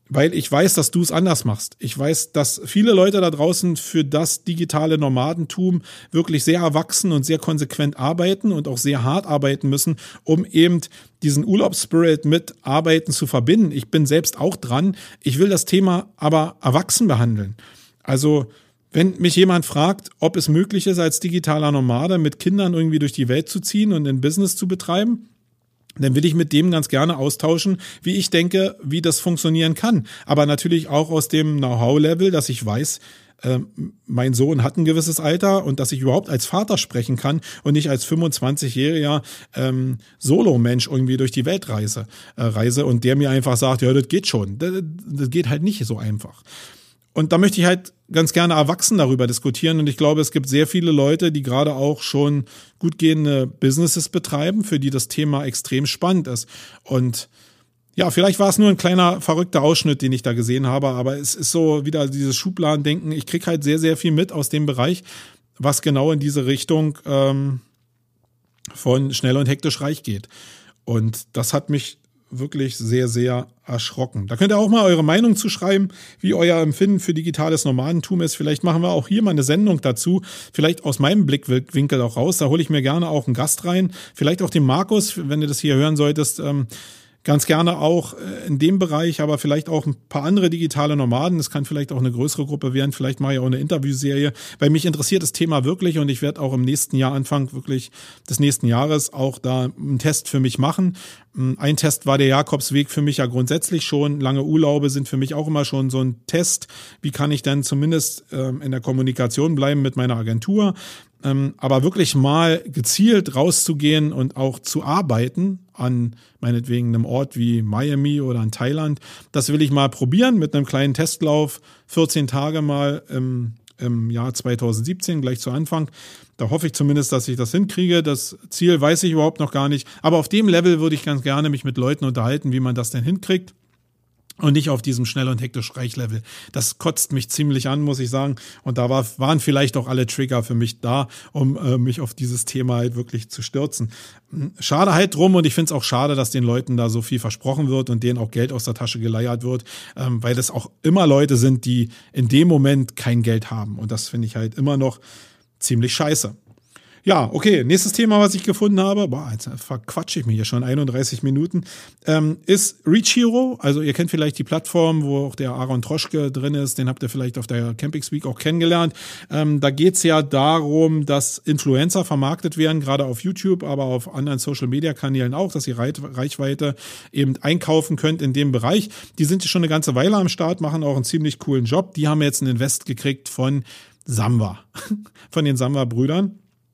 weil ich weiß, dass du es anders machst. Ich weiß, dass viele Leute da draußen für das digitale Nomadentum wirklich sehr erwachsen und sehr konsequent arbeiten und auch sehr hart arbeiten müssen, um eben diesen Urlaubsspirit mit Arbeiten zu verbinden. Ich bin selbst auch dran. Ich will das Thema aber erwachsen behandeln. Also wenn mich jemand fragt, ob es möglich ist, als digitaler Nomade mit Kindern irgendwie durch die Welt zu ziehen und ein Business zu betreiben, dann will ich mit dem ganz gerne austauschen, wie ich denke, wie das funktionieren kann. Aber natürlich auch aus dem Know-how-Level, dass ich weiß, mein Sohn hat ein gewisses Alter und dass ich überhaupt als Vater sprechen kann und nicht als 25-jähriger Solo-Mensch irgendwie durch die Welt reise und der mir einfach sagt, ja, das geht schon. Das geht halt nicht so einfach. Und da möchte ich halt ganz gerne erwachsen darüber diskutieren. Und ich glaube, es gibt sehr viele Leute, die gerade auch schon gut gehende Businesses betreiben, für die das Thema extrem spannend ist. Und ja, vielleicht war es nur ein kleiner verrückter Ausschnitt, den ich da gesehen habe. Aber es ist so wieder dieses Schubladendenken. Ich kriege halt sehr, sehr viel mit aus dem Bereich, was genau in diese Richtung von schnell und hektisch reich geht. Und das hat mich wirklich sehr, sehr erschrocken. Da könnt ihr auch mal eure Meinung zu schreiben, wie euer Empfinden für digitales Nomadentum ist. Vielleicht machen wir auch hier mal eine Sendung dazu, vielleicht aus meinem Blickwinkel auch raus. Da hole ich mir gerne auch einen Gast rein. Vielleicht auch den Markus, wenn du das hier hören solltest, ganz gerne auch in dem Bereich, aber vielleicht auch ein paar andere digitale Nomaden. Das kann vielleicht auch eine größere Gruppe werden. Vielleicht mache ich auch eine Interviewserie, weil mich interessiert das Thema wirklich und ich werde auch im nächsten Jahr, Anfang wirklich des nächsten Jahres, auch da einen Test für mich machen. Ein Test war der Jakobsweg für mich ja grundsätzlich schon. Lange Urlaube sind für mich auch immer schon so ein Test. Wie kann ich denn zumindest in der Kommunikation bleiben mit meiner Agentur? Aber wirklich mal gezielt rauszugehen und auch zu arbeiten an meinetwegen einem Ort wie Miami oder in Thailand, das will ich mal probieren mit einem kleinen Testlauf, 14 Tage mal im Jahr 2017, gleich zu Anfang. Da hoffe ich zumindest, dass ich das hinkriege. Das Ziel weiß ich überhaupt noch gar nicht. Aber auf dem Level würde ich ganz gerne mich mit Leuten unterhalten, wie man das denn hinkriegt. Und nicht auf diesem schnell und hektisch Reich-Level. Das kotzt mich ziemlich an, muss ich sagen. Und da waren vielleicht auch alle Trigger für mich da, um mich auf dieses Thema halt wirklich zu stürzen. Schade halt drum und ich finde es auch schade, dass den Leuten da so viel versprochen wird und denen auch Geld aus der Tasche geleiert wird, weil das auch immer Leute sind, die in dem Moment kein Geld haben. Und das finde ich halt immer noch ziemlich scheiße. Ja, okay, nächstes Thema, was ich gefunden habe, jetzt verquatsche ich mich hier schon 31 Minuten, ist Reachhero. Also ihr kennt vielleicht die Plattform, wo auch der Aaron Troschke drin ist, den habt ihr vielleicht auf der Campix Week auch kennengelernt. Da geht's ja darum, dass Influencer vermarktet werden, gerade auf YouTube, aber auf anderen Social-Media-Kanälen auch, dass ihr Reichweite eben einkaufen könnt in dem Bereich. Die sind schon eine ganze Weile am Start, machen auch einen ziemlich coolen Job. Die haben jetzt einen Invest gekriegt von Samwa, von den Samwa-Brüdern.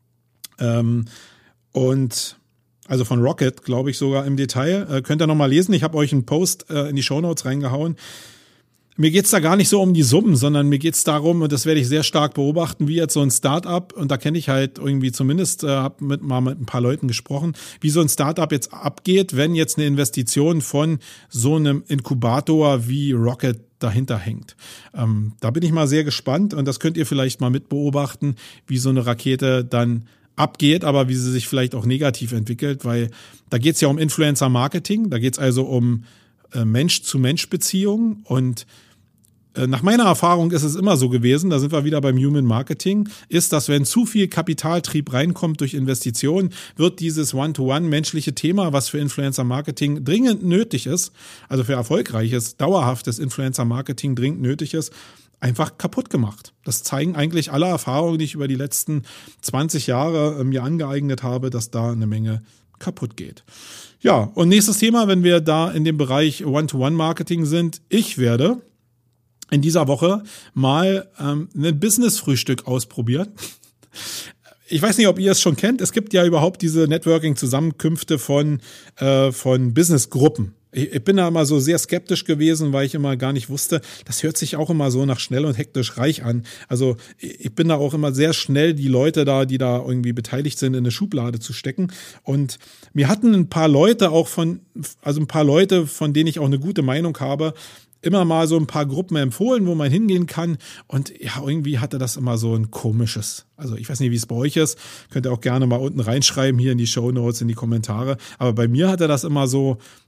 Und also von Rocket, glaube ich sogar im Detail. Könnt ihr nochmal lesen. Ich habe euch einen Post in die Shownotes reingehauen. Mir geht's da gar nicht so um die Summen, sondern mir geht's darum, und das werde ich sehr stark beobachten, wie jetzt so ein Startup, und da kenne ich halt irgendwie zumindest, habe mit ein paar Leuten gesprochen, wie so ein Startup jetzt abgeht, wenn jetzt eine Investition von so einem Inkubator wie Rocket dahinter hängt. Da bin ich mal sehr gespannt und das könnt ihr vielleicht mal mit beobachten, wie so eine Rakete dann abgeht, aber wie sie sich vielleicht auch negativ entwickelt, weil da geht's ja um Influencer-Marketing, da geht's also um Mensch-zu-Mensch-Beziehungen und nach meiner Erfahrung ist es immer so gewesen, da sind wir wieder beim Human Marketing, ist, dass wenn zu viel Kapitaltrieb reinkommt durch Investitionen, wird dieses One-to-One menschliche Thema, was für Influencer-Marketing dringend nötig ist, also für erfolgreiches, dauerhaftes Influencer-Marketing dringend nötig ist, einfach kaputt gemacht. Das zeigen eigentlich alle Erfahrungen, die ich über die letzten 20 Jahre mir angeeignet habe, dass da eine Menge kaputt geht. Ja, und nächstes Thema, wenn wir da in dem Bereich One-to-One-Marketing sind, ich werde in dieser Woche mal ein Business-Frühstück ausprobieren. Ich weiß nicht, ob ihr es schon kennt. Es gibt ja überhaupt diese Networking-Zusammenkünfte von Business-Gruppen. Ich bin da immer so sehr skeptisch gewesen, weil ich immer gar nicht wusste, das hört sich auch immer so nach schnell und hektisch reich an. Also ich bin da auch immer sehr schnell, die Leute da, die da irgendwie beteiligt sind, in eine Schublade zu stecken. Und mir hatten ein paar Leute, von denen ich auch eine gute Meinung habe, immer mal so ein paar Gruppen empfohlen, wo man hingehen kann. Und ja, irgendwie hatte das immer so ein komisches. Also ich weiß nicht, wie es bei euch ist. Könnt ihr auch gerne mal unten reinschreiben, hier in die Shownotes, in die Kommentare. Aber bei mir hatte das immer so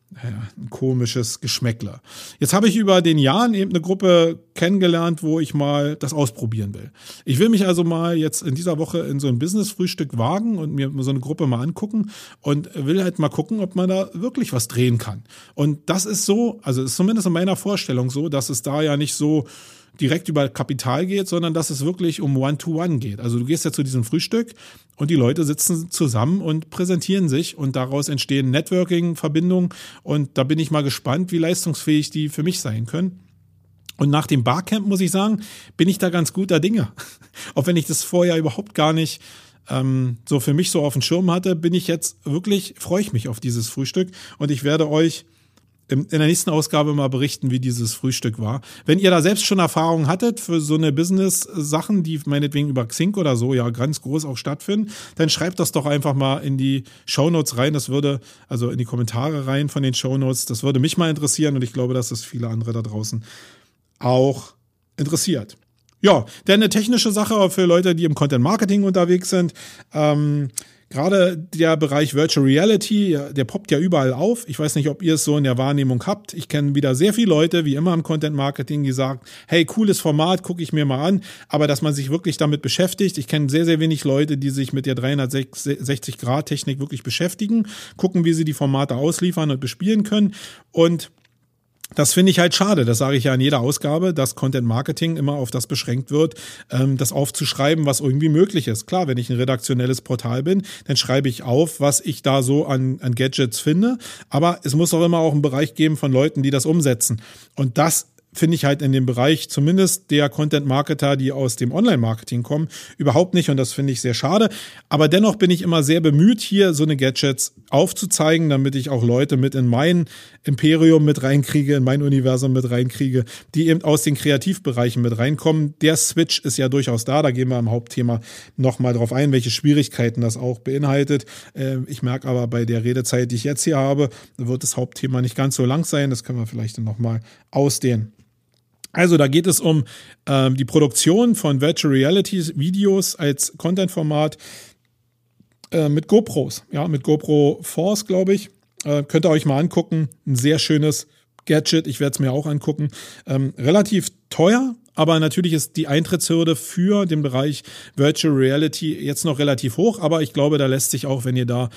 ein komisches Geschmäckler. Jetzt habe ich über den Jahren eben eine Gruppe kennengelernt, wo ich mal das ausprobieren will. Ich will mich also mal jetzt in dieser Woche in so ein Business-Frühstück wagen und mir so eine Gruppe mal angucken und will halt mal gucken, ob man da wirklich was drehen kann. Und das ist so, also ist zumindest in meiner Vorstellung so, dass es da ja nicht so direkt über Kapital geht, sondern dass es wirklich um One-to-One geht. Also du gehst ja zu diesem Frühstück und die Leute sitzen zusammen und präsentieren sich und daraus entstehen Networking-Verbindungen und da bin ich mal gespannt, wie leistungsfähig die für mich sein können. Und nach dem Barcamp, muss ich sagen, bin ich da ganz guter Dinge. Auch wenn ich das vorher überhaupt gar nicht so für mich so auf dem Schirm hatte, freue ich mich auf dieses Frühstück und ich werde euch in der nächsten Ausgabe mal berichten, wie dieses Frühstück war. Wenn ihr da selbst schon Erfahrungen hattet für so eine Business-Sachen, die meinetwegen über Xing oder so ja ganz groß auch stattfinden, dann schreibt das doch einfach mal in die Shownotes rein. Also in die Kommentare rein von den Shownotes. Das würde mich mal interessieren und ich glaube, dass das viele andere da draußen auch interessiert. Ja, denn eine technische Sache für Leute, die im Content Marketing unterwegs sind. Gerade der Bereich Virtual Reality, der poppt ja überall auf. Ich weiß nicht, ob ihr es so in der Wahrnehmung habt. Ich kenne wieder sehr viele Leute, wie immer im Content Marketing, die sagen, hey, cooles Format, gucke ich mir mal an. Aber dass man sich wirklich damit beschäftigt. Ich kenne sehr, sehr wenig Leute, die sich mit der 360-Grad-Technik wirklich beschäftigen, gucken, wie sie die Formate ausliefern und bespielen können. Und das finde ich halt schade, das sage ich ja in jeder Ausgabe, dass Content Marketing immer auf das beschränkt wird, das aufzuschreiben, was irgendwie möglich ist. Klar, wenn ich ein redaktionelles Portal bin, dann schreibe ich auf, was ich da so an Gadgets finde, aber es muss auch immer auch einen Bereich geben von Leuten, die das umsetzen. Und das finde ich halt in dem Bereich zumindest der Content-Marketer, die aus dem Online-Marketing kommen, überhaupt nicht und das finde ich sehr schade. Aber dennoch bin ich immer sehr bemüht, hier so eine Gadgets aufzuzeigen, damit ich auch Leute mit in mein Imperium mit reinkriege, in mein Universum mit reinkriege, die eben aus den Kreativbereichen mit reinkommen. Der Switch ist ja durchaus da gehen wir im Hauptthema nochmal drauf ein, welche Schwierigkeiten das auch beinhaltet. Ich merke aber bei der Redezeit, die ich jetzt hier habe, wird das Hauptthema nicht ganz so lang sein. Das können wir vielleicht dann nochmal ausdehnen. Also da geht es um die Produktion von Virtual Reality Videos als Content-Format mit GoPros, ja, mit GoPro Force, glaube ich. Könnt ihr euch mal angucken. Ein sehr schönes Gadget, ich werde es mir auch angucken. Relativ teuer, aber natürlich ist die Eintrittshürde für den Bereich Virtual Reality jetzt noch relativ hoch, aber ich glaube, da lässt sich auch, wenn ihr da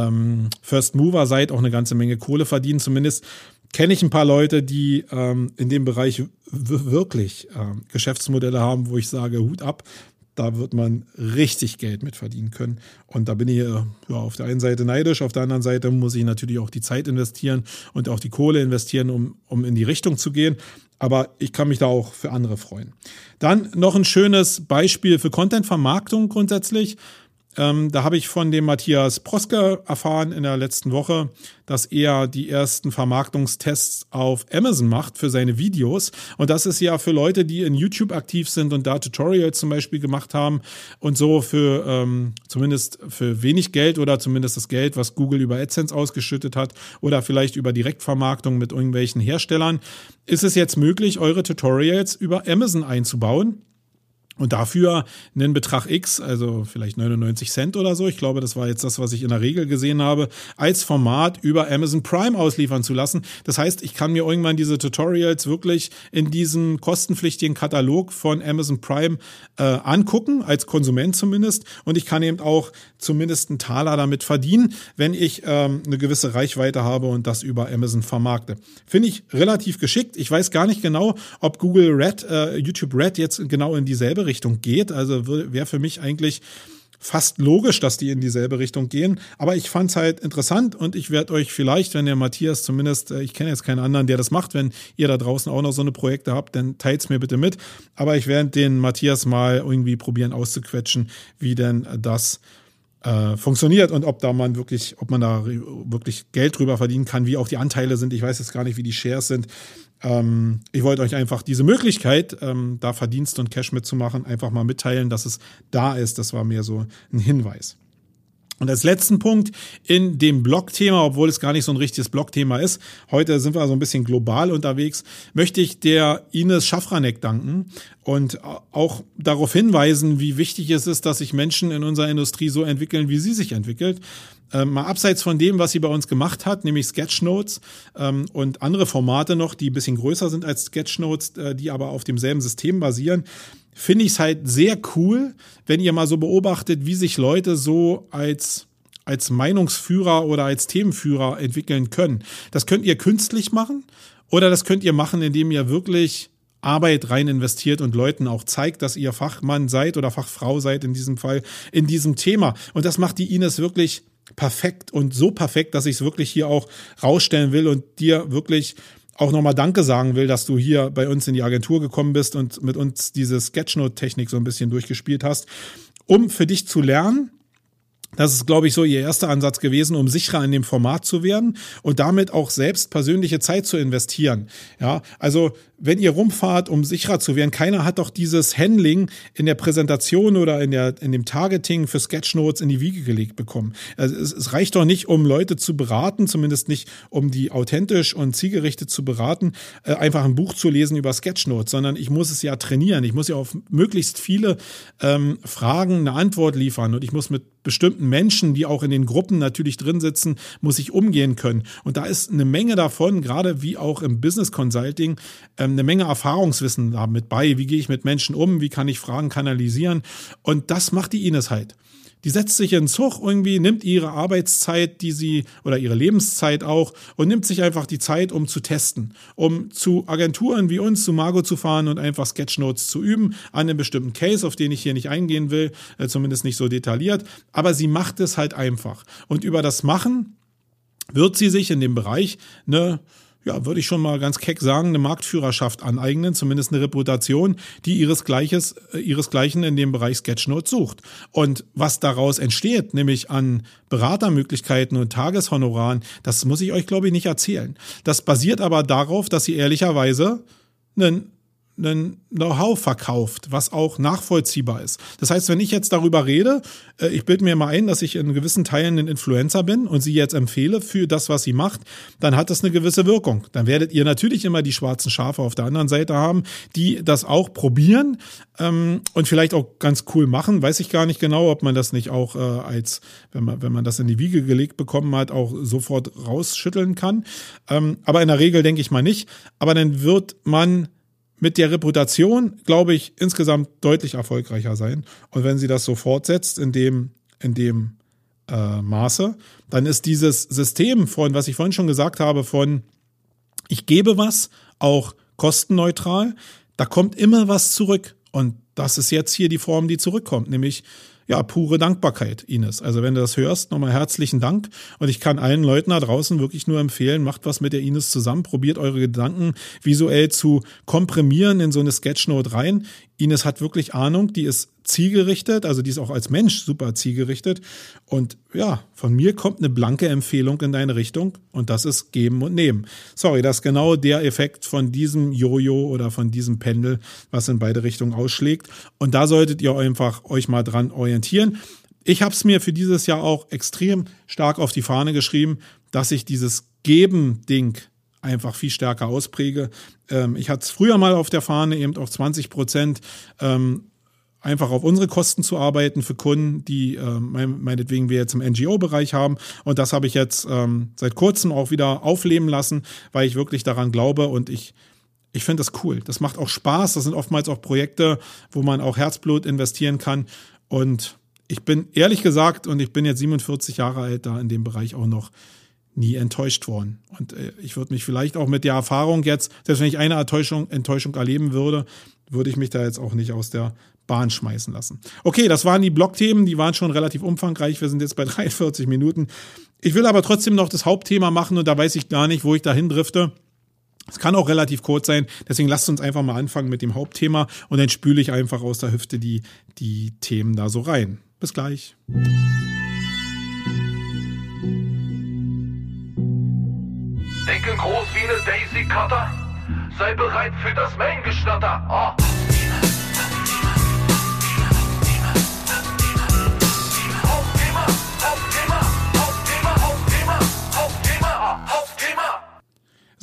First Mover seid, auch eine ganze Menge Kohle verdienen. Zumindest kenne ich ein paar Leute, die in dem Bereich wirklich Geschäftsmodelle haben, wo ich sage, Hut ab, da wird man richtig Geld mit verdienen können. Und da bin ich auf der einen Seite neidisch, auf der anderen Seite muss ich natürlich auch die Zeit investieren und auch die Kohle investieren, um in die Richtung zu gehen. Aber ich kann mich da auch für andere freuen. Dann noch ein schönes Beispiel für Content-Vermarktung grundsätzlich. Da habe ich von dem Matthias Proske erfahren in der letzten Woche, dass er die ersten Vermarktungstests auf Amazon macht für seine Videos. Und das ist ja für Leute, die in YouTube aktiv sind und da Tutorials zum Beispiel gemacht haben und so für zumindest für wenig Geld oder zumindest das Geld, was Google über AdSense ausgeschüttet hat oder vielleicht über Direktvermarktung mit irgendwelchen Herstellern, ist es jetzt möglich, eure Tutorials über Amazon einzubauen. Und dafür einen Betrag X, also vielleicht 99 Cent oder so, ich glaube, das war jetzt das, was ich in der Regel gesehen habe, als Format über Amazon Prime ausliefern zu lassen. Das heißt, ich kann mir irgendwann diese Tutorials wirklich in diesem kostenpflichtigen Katalog von Amazon Prime angucken, als Konsument zumindest. Und ich kann eben auch zumindest einen Taler damit verdienen, wenn ich eine gewisse Reichweite habe und das über Amazon vermarkte. Finde ich relativ geschickt. Ich weiß gar nicht genau, ob Google Red, YouTube Red jetzt genau in dieselbe Richtung geht. Also wäre für mich eigentlich fast logisch, dass die in dieselbe Richtung gehen. Aber ich fand es halt interessant und ich werde euch vielleicht, wenn der Matthias zumindest, ich kenne jetzt keinen anderen, der das macht, wenn ihr da draußen auch noch so eine Projekte habt, dann teilt's mir bitte mit. Aber ich werde den Matthias mal irgendwie probieren auszuquetschen, wie denn das funktioniert und ob man da wirklich Geld drüber verdienen kann, wie auch die Anteile sind. Ich weiß jetzt gar nicht, wie die Shares sind. Ich wollte euch einfach diese Möglichkeit, da Verdienst und Cash mitzumachen, einfach mal mitteilen, dass es da ist. Das war mir so ein Hinweis. Und als letzten Punkt in dem Blog-Thema, obwohl es gar nicht so ein richtiges Blog-Thema ist, heute sind wir so ein bisschen global unterwegs, möchte ich der Ines Schafranek danken und auch darauf hinweisen, wie wichtig es ist, dass sich Menschen in unserer Industrie so entwickeln, wie sie sich entwickelt. Mal abseits von dem, was sie bei uns gemacht hat, nämlich Sketchnotes und andere Formate noch, die ein bisschen größer sind als Sketchnotes, die aber auf demselben System basieren, finde ich es halt sehr cool, wenn ihr mal so beobachtet, wie sich Leute so als Meinungsführer oder als Themenführer entwickeln können. Das könnt ihr künstlich machen oder das könnt ihr machen, indem ihr wirklich Arbeit rein investiert und Leuten auch zeigt, dass ihr Fachmann seid oder Fachfrau seid in diesem Fall, in diesem Thema. Und das macht die Ines wirklich perfekt und so perfekt, dass ich es wirklich hier auch rausstellen will und dir wirklich auch nochmal Danke sagen will, dass du hier bei uns in die Agentur gekommen bist und mit uns diese Sketchnote-Technik so ein bisschen durchgespielt hast, um für dich zu lernen. Das ist, glaube ich, so ihr erster Ansatz gewesen, um sicherer in dem Format zu werden und damit auch selbst persönliche Zeit zu investieren. Ja, also wenn ihr rumfahrt, um sicherer zu werden, keiner hat doch dieses Handling in der Präsentation oder in dem Targeting für Sketchnotes in die Wiege gelegt bekommen. Also es reicht doch nicht, um Leute zu beraten, zumindest nicht, um die authentisch und zielgerichtet zu beraten, einfach ein Buch zu lesen über Sketchnotes, sondern ich muss es ja trainieren. Ich muss ja auf möglichst viele Fragen eine Antwort liefern und ich muss mit bestimmten Menschen, die auch in den Gruppen natürlich drin sitzen, muss ich umgehen können. Und da ist eine Menge davon, gerade wie auch im Business Consulting, eine Menge Erfahrungswissen da mit bei. Wie gehe ich mit Menschen um? Wie kann ich Fragen kanalisieren? Und das macht die Ines halt. Die setzt sich in den Zug irgendwie, nimmt ihre Arbeitszeit, oder ihre Lebenszeit auch und nimmt sich einfach die Zeit, um zu testen, um zu Agenturen wie uns, zu Margot zu fahren und einfach Sketchnotes zu üben an einem bestimmten Case, auf den ich hier nicht eingehen will, zumindest nicht so detailliert, aber sie macht es halt einfach. Und über das Machen wird sie sich in dem Bereich würde ich schon mal ganz keck sagen, eine Marktführerschaft aneignen, zumindest eine Reputation, die ihresgleichen in dem Bereich Sketchnotes sucht. Und was daraus entsteht, nämlich an Beratermöglichkeiten und Tageshonoraren, das muss ich euch, glaube ich, nicht erzählen. Das basiert aber darauf, dass sie ehrlicherweise einen Know-how verkauft, was auch nachvollziehbar ist. Das heißt, wenn ich jetzt darüber rede, ich bilde mir mal ein, dass ich in gewissen Teilen ein Influencer bin und sie jetzt empfehle für das, was sie macht, dann hat das eine gewisse Wirkung. Dann werdet ihr natürlich immer die schwarzen Schafe auf der anderen Seite haben, die das auch probieren und vielleicht auch ganz cool machen. Weiß ich gar nicht genau, ob man das nicht auch wenn man das in die Wiege gelegt bekommen hat, auch sofort rausschütteln kann. Aber in der Regel denke ich mal nicht. Aber dann wird man mit der Reputation, glaube ich, insgesamt deutlich erfolgreicher sein. Und wenn sie das so fortsetzt in dem Maße, dann ist dieses System von, was ich vorhin schon gesagt habe, von ich gebe was, auch kostenneutral, da kommt immer was zurück. Und das ist jetzt hier die Form, die zurückkommt, nämlich pure Dankbarkeit, Ines. Also wenn du das hörst, nochmal herzlichen Dank. Und ich kann allen Leuten da draußen wirklich nur empfehlen, macht was mit der Ines zusammen, probiert eure Gedanken visuell zu komprimieren in so eine Sketchnote rein. Ines hat wirklich Ahnung, die ist zielgerichtet, also die ist auch als Mensch super zielgerichtet. Und von mir kommt eine blanke Empfehlung in deine Richtung und das ist geben und nehmen. Sorry, das ist genau der Effekt von diesem Jojo oder von diesem Pendel, was in beide Richtungen ausschlägt. Und da solltet ihr einfach euch mal dran orientieren. Ich habe es mir für dieses Jahr auch extrem stark auf die Fahne geschrieben, dass ich dieses Geben-Ding einfach viel stärker auspräge. Ich hatte es früher mal auf der Fahne, eben auf 20%, einfach auf unsere Kosten zu arbeiten für Kunden, die meinetwegen wir jetzt im NGO-Bereich haben. Und das habe ich jetzt seit kurzem auch wieder aufleben lassen, weil ich wirklich daran glaube und ich finde das cool. Das macht auch Spaß. Das sind oftmals auch Projekte, wo man auch Herzblut investieren kann. Und ich bin ehrlich gesagt, und ich bin jetzt 47 Jahre alt, da in dem Bereich auch noch nie enttäuscht worden. Und ich würde mich vielleicht auch mit der Erfahrung jetzt, selbst wenn ich eine Enttäuschung erleben würde, würde ich mich da jetzt auch nicht aus der Bahn schmeißen lassen. Okay, das waren die Blogthemen, die waren schon relativ umfangreich. Wir sind jetzt bei 43 Minuten. Ich will aber trotzdem noch das Hauptthema machen und da weiß ich gar nicht, wo ich dahin drifte. Es kann auch relativ kurz sein, deswegen lasst uns einfach mal anfangen mit dem Hauptthema und dann spüle ich einfach aus der Hüfte die Themen da so rein. Bis gleich. Denke groß wie eine Daisy Cutter, sei bereit für das Main-Geschnatter. Hauptthema.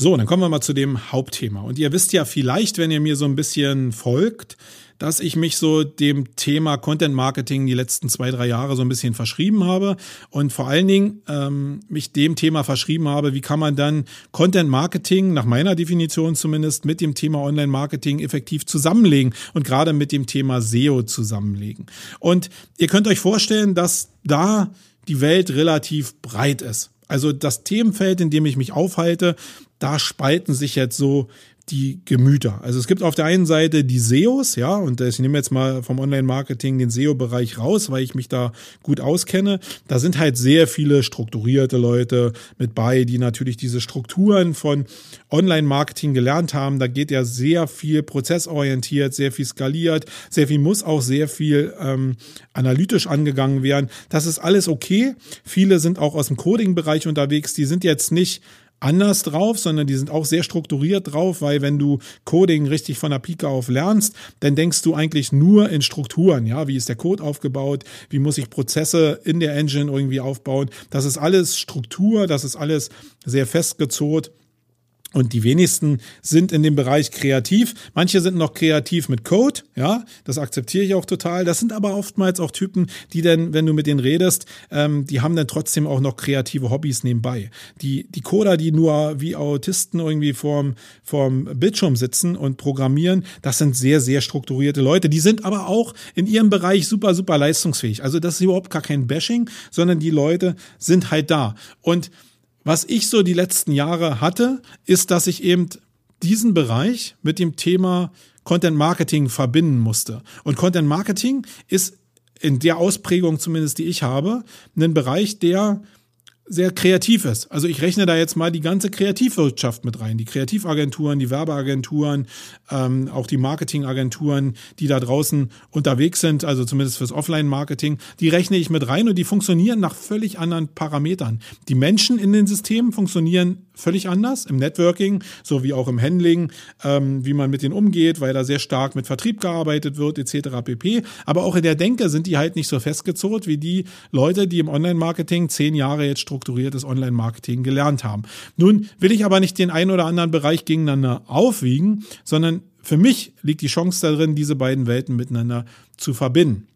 So, dann kommen wir mal zu dem Hauptthema. Und ihr wisst ja vielleicht, wenn ihr mir so ein bisschen folgt, dass ich mich so dem Thema Content Marketing die letzten 2-3 Jahre so ein bisschen verschrieben habe und vor allen Dingen mich dem Thema verschrieben habe, wie kann man dann Content Marketing, nach meiner Definition zumindest, mit dem Thema Online Marketing effektiv zusammenlegen und gerade mit dem Thema SEO zusammenlegen. Und ihr könnt euch vorstellen, dass da die Welt relativ breit ist. Also das Themenfeld, in dem ich mich aufhalte, da spalten sich jetzt so die Gemüter. Also es gibt auf der einen Seite die SEOs, ja, und ich nehme jetzt mal vom Online-Marketing den SEO-Bereich raus, weil ich mich da gut auskenne. Da sind halt sehr viele strukturierte Leute mit bei, die natürlich diese Strukturen von Online-Marketing gelernt haben. Da geht ja sehr viel prozessorientiert, sehr viel skaliert, sehr viel muss auch sehr viel analytisch angegangen werden. Das ist alles okay. Viele sind auch aus dem Coding-Bereich unterwegs. Die sind jetzt nicht anders drauf, sondern die sind auch sehr strukturiert drauf, weil wenn du Coding richtig von der Pike auf lernst, dann denkst du eigentlich nur in Strukturen, ja, wie ist der Code aufgebaut, wie muss ich Prozesse in der Engine irgendwie aufbauen, das ist alles Struktur, das ist alles sehr festgezurrt. Und die wenigsten sind in dem Bereich kreativ. Manche sind noch kreativ mit Code, ja, das akzeptiere ich auch total. Das sind aber oftmals auch Typen, die dann, wenn du mit denen redest, die haben dann trotzdem auch noch kreative Hobbys nebenbei. Die Coder, die nur wie Autisten irgendwie vorm Bildschirm sitzen und programmieren, das sind sehr, sehr strukturierte Leute. Die sind aber auch in ihrem Bereich super, super leistungsfähig. Also das ist überhaupt gar kein Bashing, sondern die Leute sind halt da. Und was ich so die letzten Jahre hatte, ist, dass ich eben diesen Bereich mit dem Thema Content Marketing verbinden musste. Und Content Marketing ist in der Ausprägung zumindest, die ich habe, ein Bereich, der sehr kreativ ist. Also ich rechne da jetzt mal die ganze Kreativwirtschaft mit rein. Die Kreativagenturen, die Werbeagenturen, auch die Marketingagenturen, die da draußen unterwegs sind, also zumindest fürs Offline-Marketing, die rechne ich mit rein und die funktionieren nach völlig anderen Parametern. Die Menschen in den Systemen funktionieren völlig anders, im Networking, so wie auch im Handling, wie man mit denen umgeht, weil da sehr stark mit Vertrieb gearbeitet wird, etc. pp. Aber auch in der Denke sind die halt nicht so festgezurrt wie die Leute, die im Online-Marketing 10 Jahre jetzt strukturiertes Online-Marketing gelernt haben. Nun will ich aber nicht den einen oder anderen Bereich gegeneinander aufwiegen, sondern für mich liegt die Chance darin, diese beiden Welten miteinander zu verbinden.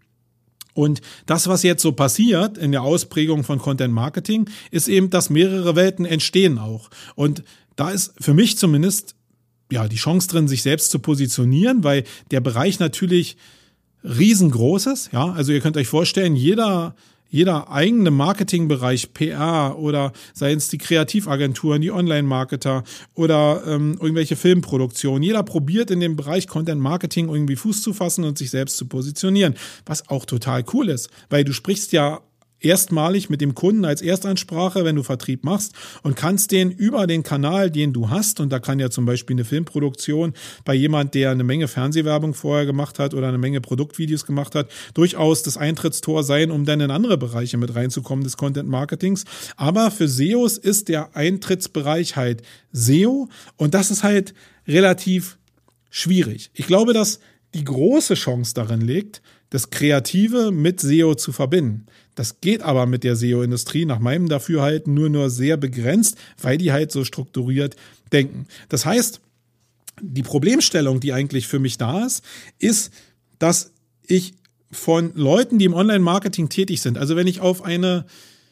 Und das, was jetzt so passiert in der Ausprägung von Content Marketing, ist eben, dass mehrere Welten entstehen auch. Und da ist für mich zumindest ja die Chance drin, sich selbst zu positionieren, weil der Bereich natürlich riesengroß ist. Ja, also ihr könnt euch vorstellen, jeder eigene Marketingbereich, PR oder seien es die Kreativagenturen, die Online-Marketer oder irgendwelche Filmproduktionen. Jeder probiert in dem Bereich Content Marketing irgendwie Fuß zu fassen und sich selbst zu positionieren, was auch total cool ist, weil du sprichst ja erstmalig mit dem Kunden als Erstansprache, wenn du Vertrieb machst und kannst den über den Kanal, den du hast, und da kann ja zum Beispiel eine Filmproduktion bei jemand, der eine Menge Fernsehwerbung vorher gemacht hat oder eine Menge Produktvideos gemacht hat, durchaus das Eintrittstor sein, um dann in andere Bereiche mit reinzukommen des Content Marketings. Aber für SEOs ist der Eintrittsbereich halt SEO und das ist halt relativ schwierig. Ich glaube, dass die große Chance darin liegt, das Kreative mit SEO zu verbinden. Das geht aber mit der SEO-Industrie nach meinem Dafürhalten nur sehr begrenzt, weil die halt so strukturiert denken. Das heißt, die Problemstellung, die eigentlich für mich da ist, dass ich von Leuten, die im Online-Marketing tätig sind, also wenn ich auf eine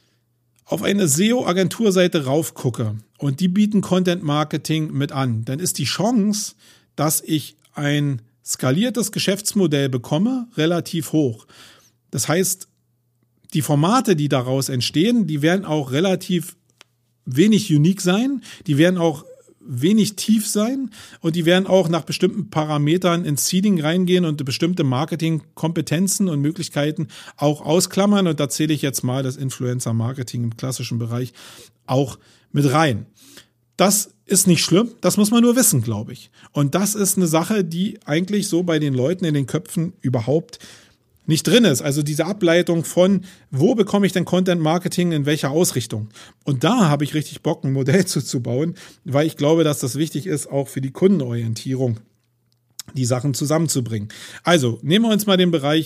SEO-Agenturseite raufgucke und die bieten Content-Marketing mit an, dann ist die Chance, dass ich ein skaliertes Geschäftsmodell bekomme, relativ hoch. Das heißt, die Formate, die daraus entstehen, die werden auch relativ wenig unique sein, die werden auch wenig tief sein und die werden auch nach bestimmten Parametern ins Seeding reingehen und bestimmte Marketingkompetenzen und Möglichkeiten auch ausklammern. Und da zähle ich jetzt mal das Influencer-Marketing im klassischen Bereich auch mit rein. Das ist nicht schlimm, das muss man nur wissen, glaube ich. Und das ist eine Sache, die eigentlich so bei den Leuten in den Köpfen überhaupt nicht drin ist. Also diese Ableitung von, wo bekomme ich denn Content Marketing, in welcher Ausrichtung? Und da habe ich richtig Bock, ein Modell zu bauen, weil ich glaube, dass das wichtig ist, auch für die Kundenorientierung, die Sachen zusammenzubringen. Also nehmen wir uns mal den Bereich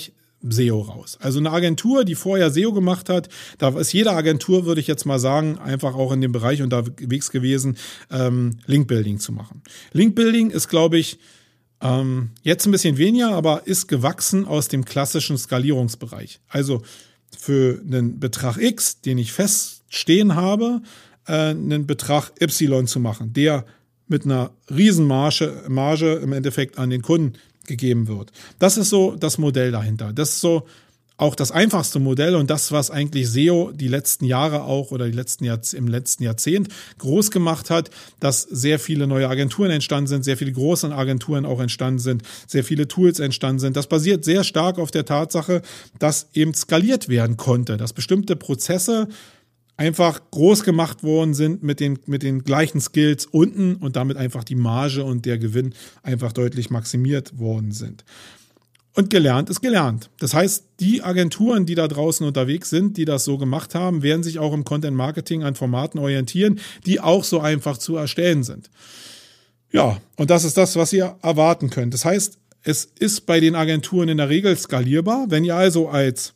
SEO raus. Also eine Agentur, die vorher SEO gemacht hat, da ist jede Agentur, würde ich jetzt mal sagen, einfach auch in dem Bereich unterwegs gewesen, Linkbuilding zu machen. Linkbuilding ist, glaube ich, jetzt ein bisschen weniger, aber ist gewachsen aus dem klassischen Skalierungsbereich. Also für einen Betrag X, den ich feststehen habe, einen Betrag Y zu machen, der mit einer Riesenmarge im Endeffekt an den Kunden gegeben wird. Das ist so das Modell dahinter. Das ist so auch das einfachste Modell und das, was eigentlich SEO die letzten Jahre auch oder im letzten Jahrzehnt groß gemacht hat, dass sehr viele neue Agenturen entstanden sind, sehr viele große Agenturen auch entstanden sind, sehr viele Tools entstanden sind. Das basiert sehr stark auf der Tatsache, dass eben skaliert werden konnte, dass bestimmte Prozesse einfach groß gemacht worden sind mit den gleichen Skills unten und damit einfach die Marge und der Gewinn einfach deutlich maximiert worden sind. Und gelernt ist gelernt. Das heißt, die Agenturen, die da draußen unterwegs sind, die das so gemacht haben, werden sich auch im Content Marketing an Formaten orientieren, die auch so einfach zu erstellen sind. Ja, und das ist das, was ihr erwarten könnt. Das heißt, es ist bei den Agenturen in der Regel skalierbar. Wenn ihr also als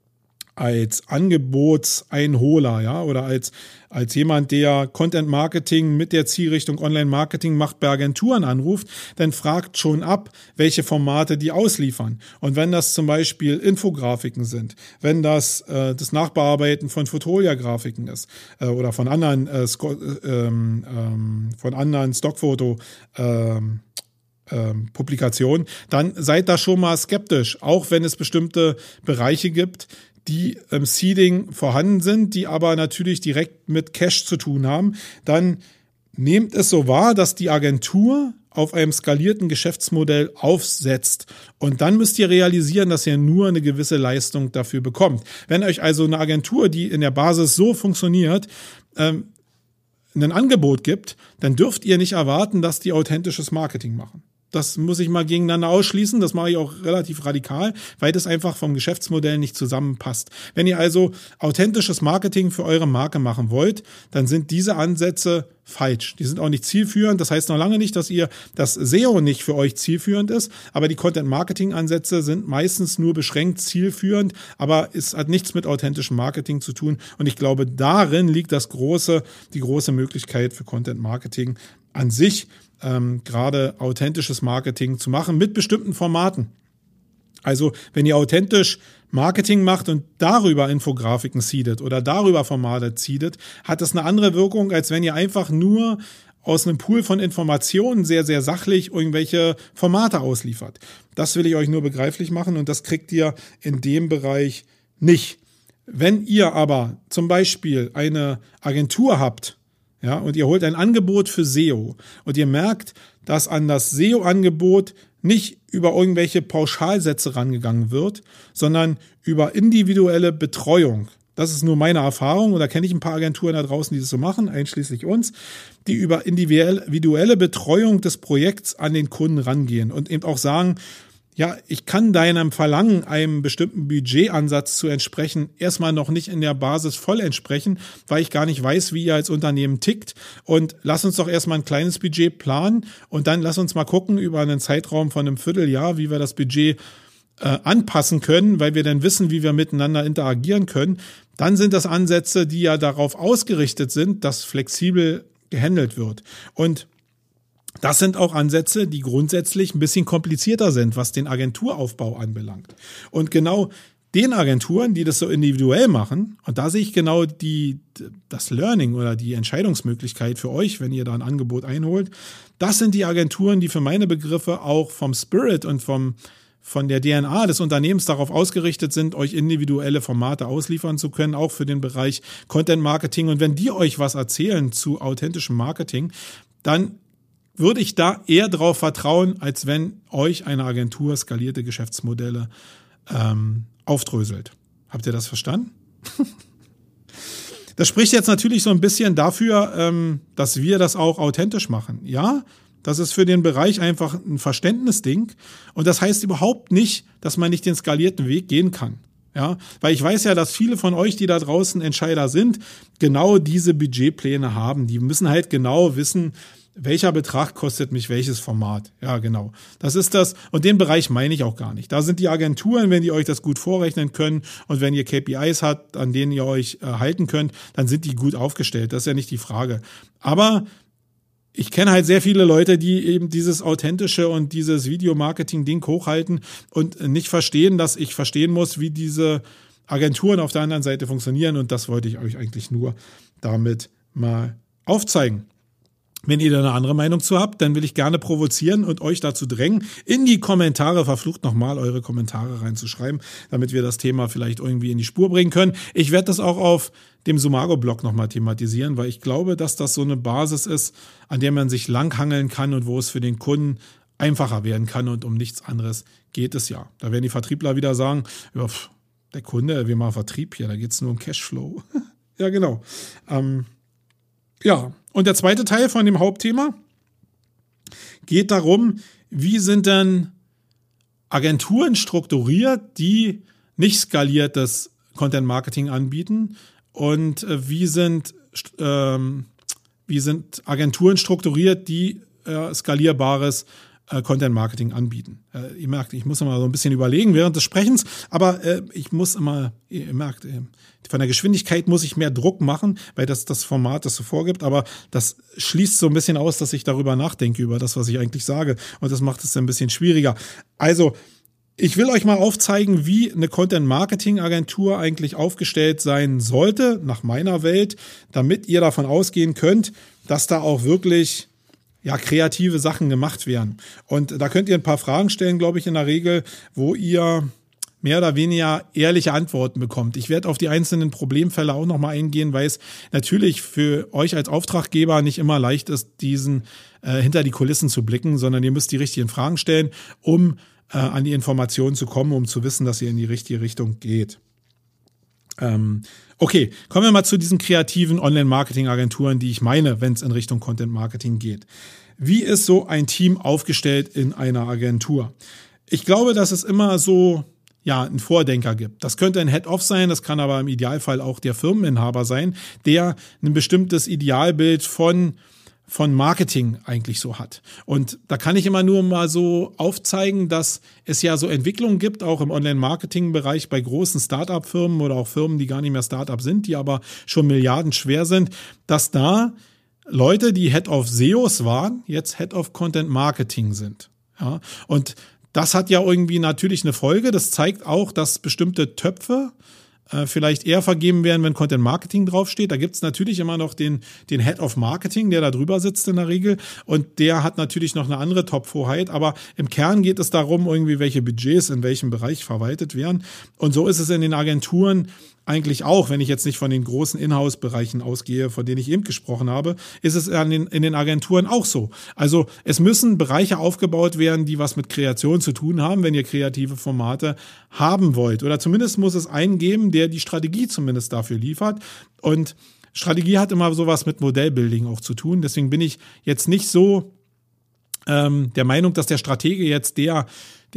Angebotseinholer, ja, oder als jemand, der Content Marketing mit der Zielrichtung Online Marketing macht, bei Agenturen anruft, dann fragt schon ab, welche Formate die ausliefern. Und wenn das zum Beispiel Infografiken sind, wenn das das Nachbearbeiten von Fotolia-Grafiken ist oder von anderen Stockfoto Publikationen, dann seid da schon mal skeptisch, auch wenn es bestimmte Bereiche gibt, die im Seeding vorhanden sind, die aber natürlich direkt mit Cash zu tun haben, dann nehmt es so wahr, dass die Agentur auf einem skalierten Geschäftsmodell aufsetzt. Und dann müsst ihr realisieren, dass ihr nur eine gewisse Leistung dafür bekommt. Wenn euch also eine Agentur, die in der Basis so funktioniert, ein Angebot gibt, dann dürft ihr nicht erwarten, dass die authentisches Marketing machen. Das muss ich mal gegeneinander ausschließen. Das mache ich auch relativ radikal, weil das einfach vom Geschäftsmodell nicht zusammenpasst. Wenn ihr also authentisches Marketing für eure Marke machen wollt, dann sind diese Ansätze falsch. Die sind auch nicht zielführend. Das heißt noch lange nicht, dass das SEO nicht für euch zielführend ist, aber die Content-Marketing-Ansätze sind meistens nur beschränkt zielführend, aber es hat nichts mit authentischem Marketing zu tun. Und ich glaube, darin liegt die große Möglichkeit für Content-Marketing an sich, gerade authentisches Marketing zu machen mit bestimmten Formaten. Also wenn ihr authentisch Marketing macht und darüber Infografiken seedet oder darüber Formate seedet, hat das eine andere Wirkung, als wenn ihr einfach nur aus einem Pool von Informationen sehr, sehr sachlich irgendwelche Formate ausliefert. Das will ich euch nur begreiflich machen und das kriegt ihr in dem Bereich nicht. Wenn ihr aber zum Beispiel eine Agentur habt, ja, und ihr holt ein Angebot für SEO und ihr merkt, dass an das SEO-Angebot nicht über irgendwelche Pauschalsätze rangegangen wird, sondern über individuelle Betreuung. Das ist nur meine Erfahrung und da kenne ich ein paar Agenturen da draußen, die das so machen, einschließlich uns, die über individuelle Betreuung des Projekts an den Kunden rangehen und eben auch sagen, ja, ich kann deinem Verlangen, einem bestimmten Budgetansatz zu entsprechen, erstmal noch nicht in der Basis voll entsprechen, weil ich gar nicht weiß, wie ihr als Unternehmen tickt. Und lass uns doch erstmal ein kleines Budget planen und dann lass uns mal gucken über einen Zeitraum von einem Vierteljahr, wie wir das Budget anpassen können, weil wir dann wissen, wie wir miteinander interagieren können. Dann sind das Ansätze, die ja darauf ausgerichtet sind, dass flexibel gehandelt wird. Und das sind auch Ansätze, die grundsätzlich ein bisschen komplizierter sind, was den Agenturaufbau anbelangt. Und genau den Agenturen, die das so individuell machen, und da sehe ich genau das Learning oder die Entscheidungsmöglichkeit für euch, wenn ihr da ein Angebot einholt, das sind die Agenturen, die für meine Begriffe auch vom Spirit und von der DNA des Unternehmens darauf ausgerichtet sind, euch individuelle Formate ausliefern zu können, auch für den Bereich Content Marketing. Und wenn die euch was erzählen zu authentischem Marketing, dann würde ich da eher drauf vertrauen, als wenn euch eine Agentur skalierte Geschäftsmodelle aufdröselt. Habt ihr das verstanden? Das spricht jetzt natürlich so ein bisschen dafür, dass wir das auch authentisch machen. Ja, das ist für den Bereich einfach ein Verständnisding. Und das heißt überhaupt nicht, dass man nicht den skalierten Weg gehen kann. Ja, weil ich weiß ja, dass viele von euch, die da draußen Entscheider sind, genau diese Budgetpläne haben. Die müssen halt genau wissen, welcher Betrag kostet mich welches Format? Ja, genau. Das ist das. Und den Bereich meine ich auch gar nicht. Da sind die Agenturen, wenn die euch das gut vorrechnen können und wenn ihr KPIs habt, an denen ihr euch halten könnt, dann sind die gut aufgestellt. Das ist ja nicht die Frage. Aber ich kenne halt sehr viele Leute, die eben dieses authentische und dieses Videomarketing-Ding hochhalten und nicht verstehen, dass ich verstehen muss, wie diese Agenturen auf der anderen Seite funktionieren. Und das wollte ich euch eigentlich nur damit mal aufzeigen. Wenn ihr da eine andere Meinung zu habt, dann will ich gerne provozieren und euch dazu drängen, in die Kommentare, verflucht nochmal eure Kommentare reinzuschreiben, damit wir das Thema vielleicht irgendwie in die Spur bringen können. Ich werde das auch auf dem Sumago-Blog nochmal thematisieren, weil ich glaube, dass das so eine Basis ist, an der man sich langhangeln kann und wo es für den Kunden einfacher werden kann und um nichts anderes geht es ja. Da werden die Vertriebler wieder sagen, ja, der Kunde, wir machen Vertrieb hier, da geht es nur um Cashflow. Ja, genau. Ja, und der zweite Teil von dem Hauptthema geht darum, wie sind denn Agenturen strukturiert, die nicht skaliertes Content Marketing anbieten und wie sind Agenturen strukturiert, die skalierbares Content Marketing anbieten. Ihr merkt, ich muss immer so ein bisschen überlegen während des Sprechens, aber ich muss immer, ihr merkt, von der Geschwindigkeit muss ich mehr Druck machen, weil das Format das so vorgibt, aber das schließt so ein bisschen aus, dass ich darüber nachdenke, über das, was ich eigentlich sage, und das macht es ein bisschen schwieriger. Also, ich will euch mal aufzeigen, wie eine Content-Marketing-Agentur eigentlich aufgestellt sein sollte, nach meiner Welt, damit ihr davon ausgehen könnt, dass da auch wirklich kreative Sachen gemacht werden. Und da könnt ihr ein paar Fragen stellen, glaube ich, in der Regel, wo ihr mehr oder weniger ehrliche Antworten bekommt. Ich werde auf die einzelnen Problemfälle auch nochmal eingehen, weil es natürlich für euch als Auftraggeber nicht immer leicht ist, diesen hinter die Kulissen zu blicken, sondern ihr müsst die richtigen Fragen stellen, um an die Informationen zu kommen, um zu wissen, dass ihr in die richtige Richtung geht. Okay, kommen wir mal zu diesen kreativen Online-Marketing-Agenturen, die ich meine, wenn es in Richtung Content-Marketing geht. Wie ist so ein Team aufgestellt in einer Agentur? Ich glaube, dass es immer so einen Vordenker gibt. Das könnte ein Head-Off sein, das kann aber im Idealfall auch der Firmeninhaber sein, der ein bestimmtes Idealbild von Marketing eigentlich so hat. Und da kann ich immer nur mal so aufzeigen, dass es ja so Entwicklungen gibt, auch im Online-Marketing-Bereich bei großen Start-up-Firmen oder auch Firmen, die gar nicht mehr Start-up sind, die aber schon Milliarden schwer sind, dass da Leute, die Head of SEOs waren, jetzt Head of Content Marketing sind. Ja, und das hat ja irgendwie natürlich eine Folge. Das zeigt auch, dass bestimmte Töpfe vielleicht eher vergeben werden, wenn Content Marketing draufsteht. Da gibt's natürlich immer noch den Head of Marketing, der da drüber sitzt in der Regel. Und der hat natürlich noch eine andere Top-Hoheit. Aber im Kern geht es darum, irgendwie welche Budgets in welchem Bereich verwaltet werden. Und so ist es in den Agenturen eigentlich auch, wenn ich jetzt nicht von den großen Inhouse-Bereichen ausgehe, von denen ich eben gesprochen habe, ist es in den Agenturen auch so. Also es müssen Bereiche aufgebaut werden, die was mit Kreation zu tun haben, wenn ihr kreative Formate haben wollt. Oder zumindest muss es einen geben, der die Strategie zumindest dafür liefert. Und Strategie hat immer sowas mit Modellbuilding auch zu tun. Deswegen bin ich jetzt nicht so der Meinung, dass der Stratege jetzt der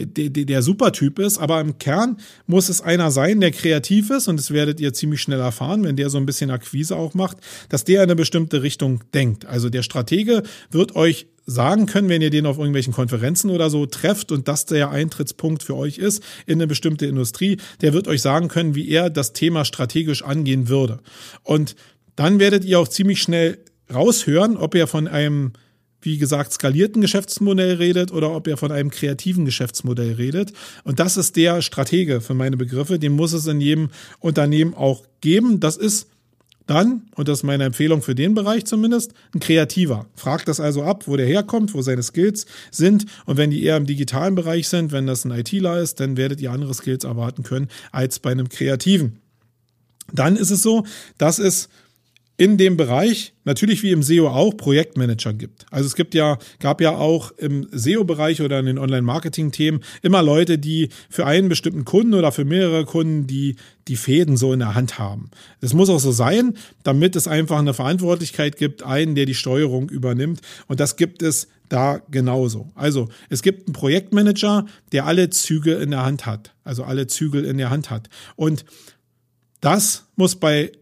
Supertyp ist, aber im Kern muss es einer sein, der kreativ ist, und das werdet ihr ziemlich schnell erfahren, wenn der so ein bisschen Akquise auch macht, dass der in eine bestimmte Richtung denkt. Also der Stratege wird euch sagen können, wenn ihr den auf irgendwelchen Konferenzen oder so trefft und das der Eintrittspunkt für euch ist in eine bestimmte Industrie, der wird euch sagen können, wie er das Thema strategisch angehen würde. Und dann werdet ihr auch ziemlich schnell raushören, ob er von einem, wie gesagt, skalierten Geschäftsmodell redet oder ob er von einem kreativen Geschäftsmodell redet. Und das ist der Stratege für meine Begriffe. Den muss es in jedem Unternehmen auch geben. Das ist dann, und das ist meine Empfehlung für den Bereich zumindest, ein Kreativer. Fragt das also ab, wo der herkommt, wo seine Skills sind. Und wenn die eher im digitalen Bereich sind, wenn das ein ITler ist, dann werdet ihr andere Skills erwarten können als bei einem Kreativen. Dann ist es so, dass es in dem Bereich, natürlich wie im SEO auch, Projektmanager gibt. Also es gab ja auch im SEO-Bereich oder in den Online-Marketing-Themen immer Leute, die für einen bestimmten Kunden oder für mehrere Kunden die Fäden so in der Hand haben. Das muss auch so sein, damit es einfach eine Verantwortlichkeit gibt, einen, der die Steuerung übernimmt. Und das gibt es da genauso. Also es gibt einen Projektmanager, der alle Züge in der Hand hat. Also alle Zügel in der Hand hat. Und das muss bei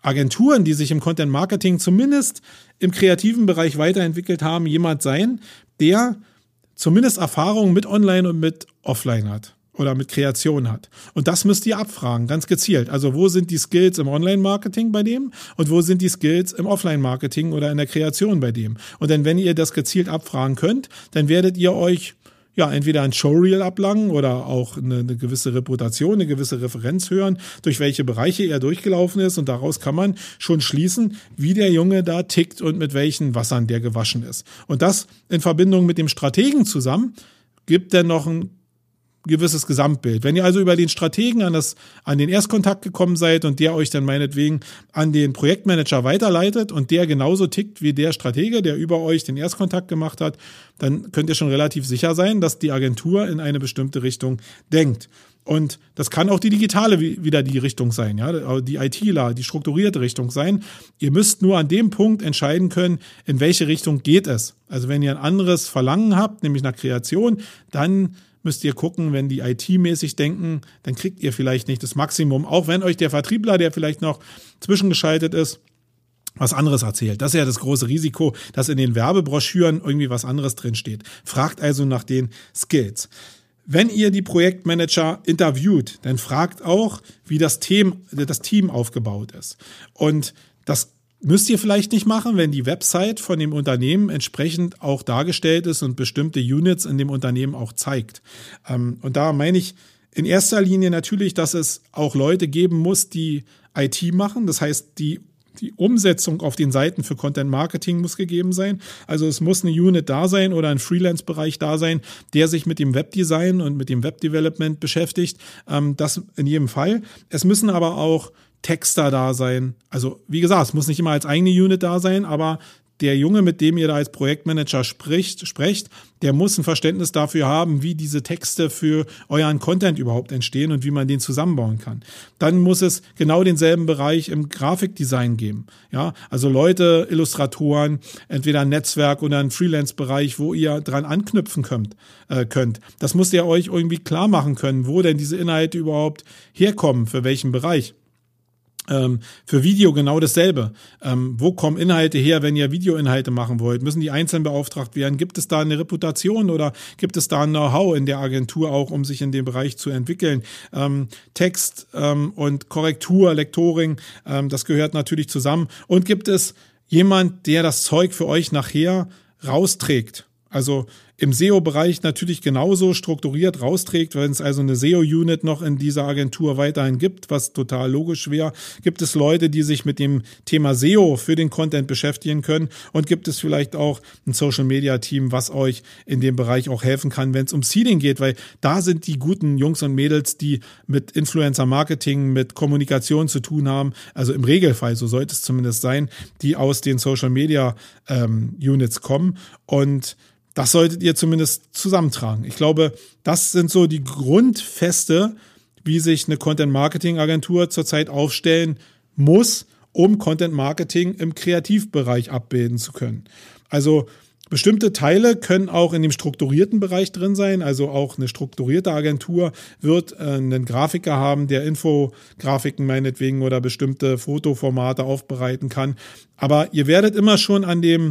Agenturen, die sich im Content Marketing zumindest im kreativen Bereich weiterentwickelt haben, jemand sein, der zumindest Erfahrung mit Online und mit Offline hat oder mit Kreation hat. Und das müsst ihr abfragen, ganz gezielt. Also wo sind die Skills im Online-Marketing bei dem und wo sind die Skills im Offline-Marketing oder in der Kreation bei dem? Und dann, wenn ihr das gezielt abfragen könnt, dann werdet ihr euch entweder ein Showreel ablangen oder auch eine gewisse Reputation, eine gewisse Referenz hören, durch welche Bereiche er durchgelaufen ist. Und daraus kann man schon schließen, wie der Junge da tickt und mit welchen Wassern der gewaschen ist. Und das in Verbindung mit dem Strategen zusammen gibt dann noch ein gewisses Gesamtbild. Wenn ihr also über den Strategen an den Erstkontakt gekommen seid und der euch dann meinetwegen an den Projektmanager weiterleitet und der genauso tickt wie der Stratege, der über euch den Erstkontakt gemacht hat, dann könnt ihr schon relativ sicher sein, dass die Agentur in eine bestimmte Richtung denkt. Und das kann auch die digitale wieder die Richtung sein, ja, die ITler, die strukturierte Richtung sein. Ihr müsst nur an dem Punkt entscheiden können, in welche Richtung geht es. Also wenn ihr ein anderes Verlangen habt, nämlich nach Kreation, dann müsst ihr gucken, wenn die IT-mäßig denken, dann kriegt ihr vielleicht nicht das Maximum, auch wenn euch der Vertriebler, der vielleicht noch zwischengeschaltet ist, was anderes erzählt. Das ist ja das große Risiko, dass in den Werbebroschüren irgendwie was anderes drinsteht. Fragt also nach den Skills. Wenn ihr die Projektmanager interviewt, dann fragt auch, wie das Team aufgebaut ist. Und das müsst ihr vielleicht nicht machen, wenn die Website von dem Unternehmen entsprechend auch dargestellt ist und bestimmte Units in dem Unternehmen auch zeigt. Und da meine ich in erster Linie natürlich, dass es auch Leute geben muss, die IT machen. Das heißt, die Umsetzung auf den Seiten für Content Marketing muss gegeben sein. Also es muss eine Unit da sein oder ein Freelance-Bereich da sein, der sich mit dem Webdesign und mit dem Webdevelopment beschäftigt. Das in jedem Fall. Es müssen aber auch Texter da sein. Also wie gesagt, es muss nicht immer als eigene Unit da sein, aber der Junge, mit dem ihr da als Projektmanager sprecht, der muss ein Verständnis dafür haben, wie diese Texte für euren Content überhaupt entstehen und wie man den zusammenbauen kann. Dann muss es genau denselben Bereich im Grafikdesign geben. Ja, also Leute, Illustratoren, entweder ein Netzwerk oder ein Freelance-Bereich, wo ihr dran anknüpfen könnt. Das müsst ihr euch irgendwie klar machen können, wo denn diese Inhalte überhaupt herkommen, für welchen Bereich. Für Video genau dasselbe. Wo kommen Inhalte her, wenn ihr Videoinhalte machen wollt? Müssen die einzeln beauftragt werden? Gibt es da eine Reputation oder gibt es da ein Know-how in der Agentur auch, um sich in dem Bereich zu entwickeln? Text und Korrektur, Lektoring, das gehört natürlich zusammen. Und gibt es jemand, der das Zeug für euch nachher rausträgt? Also im SEO-Bereich natürlich genauso strukturiert rausträgt, wenn es also eine SEO-Unit noch in dieser Agentur weiterhin gibt, was total logisch wäre. Gibt es Leute, die sich mit dem Thema SEO für den Content beschäftigen können und gibt es vielleicht auch ein Social-Media-Team, was euch in dem Bereich auch helfen kann, wenn es um Seeding geht, weil da sind die guten Jungs und Mädels, die mit Influencer-Marketing, mit Kommunikation zu tun haben, also im Regelfall, so sollte es zumindest sein, die aus den Social-Media-Units kommen und das solltet ihr zumindest zusammentragen. Ich glaube, das sind so die Grundfeste, wie sich eine Content-Marketing-Agentur zurzeit aufstellen muss, um Content-Marketing im Kreativbereich abbilden zu können. Also bestimmte Teile können auch in dem strukturierten Bereich drin sein. Also auch eine strukturierte Agentur wird einen Grafiker haben, der Infografiken meinetwegen oder bestimmte Fotoformate aufbereiten kann. Aber ihr werdet immer schon an dem,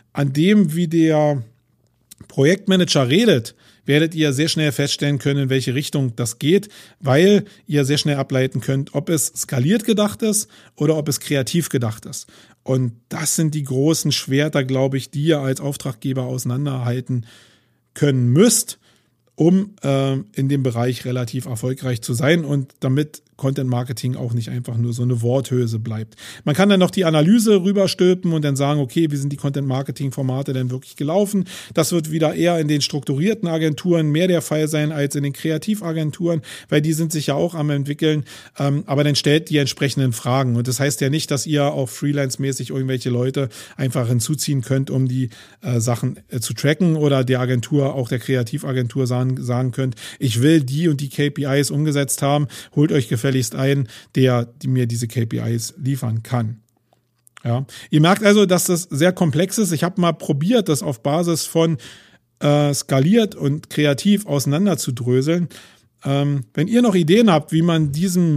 wie der Projektmanager redet, werdet ihr sehr schnell feststellen können, in welche Richtung das geht, weil ihr sehr schnell ableiten könnt, ob es skaliert gedacht ist oder ob es kreativ gedacht ist. Und das sind die großen Schwerter, glaube ich, die ihr als Auftraggeber auseinanderhalten können müsst, um in dem Bereich relativ erfolgreich zu sein und damit Content Marketing auch nicht einfach nur so eine Worthülse bleibt. Man kann dann noch die Analyse rüberstülpen und dann sagen, okay, wie sind die Content Marketing Formate denn wirklich gelaufen? Das wird wieder eher in den strukturierten Agenturen mehr der Fall sein als in den Kreativagenturen, weil die sind sich ja auch am entwickeln, aber dann stellt die entsprechenden Fragen und das heißt ja nicht, dass ihr auch freelance-mäßig irgendwelche Leute einfach hinzuziehen könnt, um die Sachen zu tracken oder der Agentur, auch der Kreativagentur sagen könnt, ich will die und die KPIs umgesetzt haben, holt euch gefälligst ein, der mir diese KPIs liefern kann. Ja. Ihr merkt also, dass das sehr komplex ist. Ich habe mal probiert, das auf Basis von skaliert und kreativ auseinander zu dröseln. Wenn ihr noch Ideen habt, wie man diesem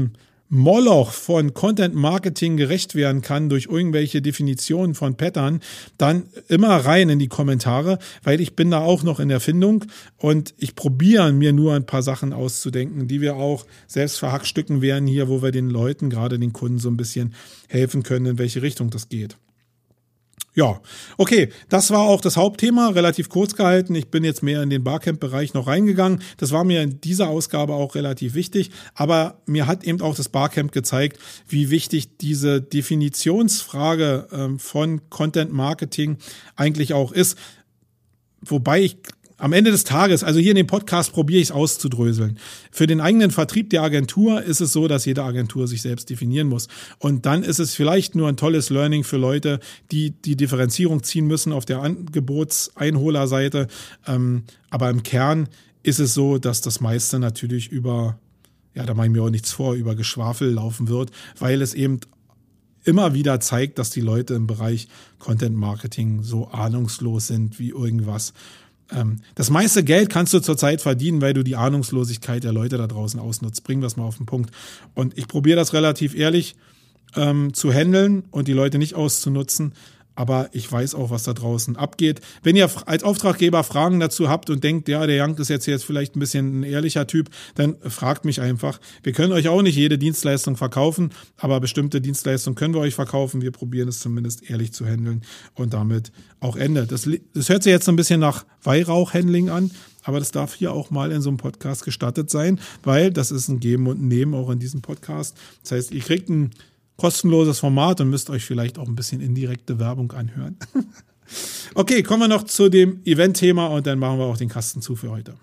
Moloch von Content Marketing gerecht werden kann durch irgendwelche Definitionen von Pattern, dann immer rein in die Kommentare, weil ich bin da auch noch in der Findung und ich probiere mir nur ein paar Sachen auszudenken, die wir auch selbst verhackstücken werden hier, wo wir den Leuten, gerade den Kunden, so ein bisschen helfen können, in welche Richtung das geht. Ja, okay, das war auch das Hauptthema, relativ kurz gehalten. Ich bin jetzt mehr in den Barcamp-Bereich noch reingegangen. Das war mir in dieser Ausgabe auch relativ wichtig, aber mir hat eben auch das Barcamp gezeigt, wie wichtig diese Definitionsfrage von Content Marketing eigentlich auch ist. Wobei ich am Ende des Tages, also hier in dem Podcast probiere ich es auszudröseln. Für den eigenen Vertrieb der Agentur ist es so, dass jede Agentur sich selbst definieren muss. Und dann ist es vielleicht nur ein tolles Learning für Leute, die die Differenzierung ziehen müssen auf der Angebotseinholerseite. Aber im Kern ist es so, dass das meiste natürlich über, ja, da mache ich mir auch nichts vor, über Geschwafel laufen wird, weil es eben immer wieder zeigt, dass die Leute im Bereich Content Marketing so ahnungslos sind wie irgendwas. Das meiste Geld kannst du zurzeit verdienen, weil du die Ahnungslosigkeit der Leute da draußen ausnutzt. Bringen wir es mal auf den Punkt. Und ich probiere das relativ ehrlich zu handeln und die Leute nicht auszunutzen. Aber ich weiß auch, was da draußen abgeht. Wenn ihr als Auftraggeber Fragen dazu habt und denkt, ja, der Jank ist jetzt vielleicht ein bisschen ein ehrlicher Typ, dann fragt mich einfach. Wir können euch auch nicht jede Dienstleistung verkaufen, aber bestimmte Dienstleistungen können wir euch verkaufen. Wir probieren es zumindest ehrlich zu handeln und damit auch Ende. Das hört sich jetzt so ein bisschen nach Weihrauchhandling an, aber das darf hier auch mal in so einem Podcast gestattet sein, weil das ist ein Geben und ein Nehmen auch in diesem Podcast. Das heißt, ihr kriegt ein kostenloses Format und müsst euch vielleicht auch ein bisschen indirekte Werbung anhören. Okay, kommen wir noch zu dem Event-Thema und dann machen wir auch den Kasten zu für heute.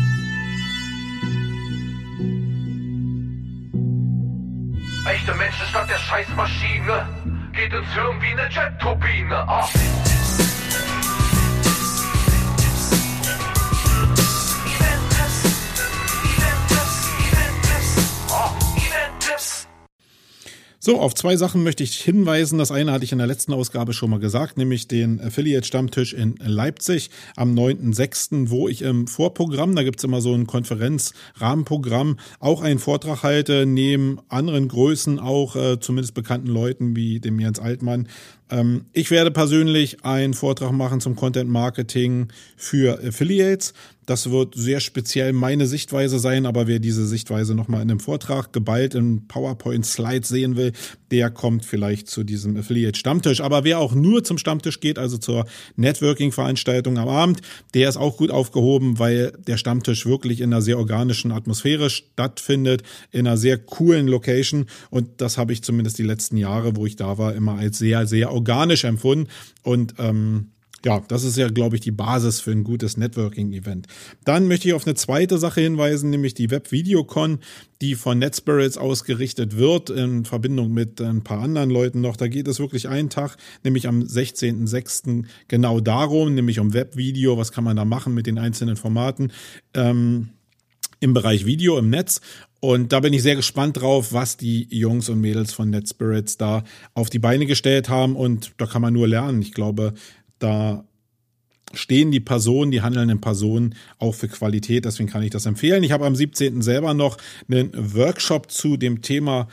Echte Menschen statt der Scheißmaschine geht ins Hirn wie eine Jet-Turbine. So, auf zwei Sachen möchte ich hinweisen. Das eine hatte ich in der letzten Ausgabe schon mal gesagt, nämlich den Affiliate-Stammtisch in Leipzig am 9.6., wo ich im Vorprogramm, da gibt's immer so ein Konferenz-Rahmenprogramm, auch einen Vortrag halte, neben anderen Größen, auch zumindest bekannten Leuten wie dem Jens Altmann. Ich werde persönlich einen Vortrag machen zum Content Marketing für Affiliates. Das wird sehr speziell meine Sichtweise sein, aber wer diese Sichtweise nochmal in einem Vortrag geballt in PowerPoint-Slides sehen will, der kommt vielleicht zu diesem Affiliate-Stammtisch. Aber wer auch nur zum Stammtisch geht, also zur Networking-Veranstaltung am Abend, der ist auch gut aufgehoben, weil der Stammtisch wirklich in einer sehr organischen Atmosphäre stattfindet, in einer sehr coolen Location. Und das habe ich zumindest die letzten Jahre, wo ich da war, immer als sehr, sehr organisch empfunden. Und ja, das ist ja, glaube ich, die Basis für ein gutes Networking-Event. Dann möchte ich auf eine zweite Sache hinweisen, nämlich die Web-Videocon, die von NetSpirits ausgerichtet wird, in Verbindung mit ein paar anderen Leuten noch. Da geht es wirklich einen Tag, nämlich am 16.06. genau darum, nämlich um Web-Video. Was kann man da machen mit den einzelnen Formaten im Bereich Video im Netz? Und da bin ich sehr gespannt drauf, was die Jungs und Mädels von NetSpirits da auf die Beine gestellt haben. Und da kann man nur lernen. Ich glaube, da stehen die Personen, die handelnden Personen auch für Qualität. Deswegen kann ich das empfehlen. Ich habe am 17. selber noch einen Workshop zu dem Thema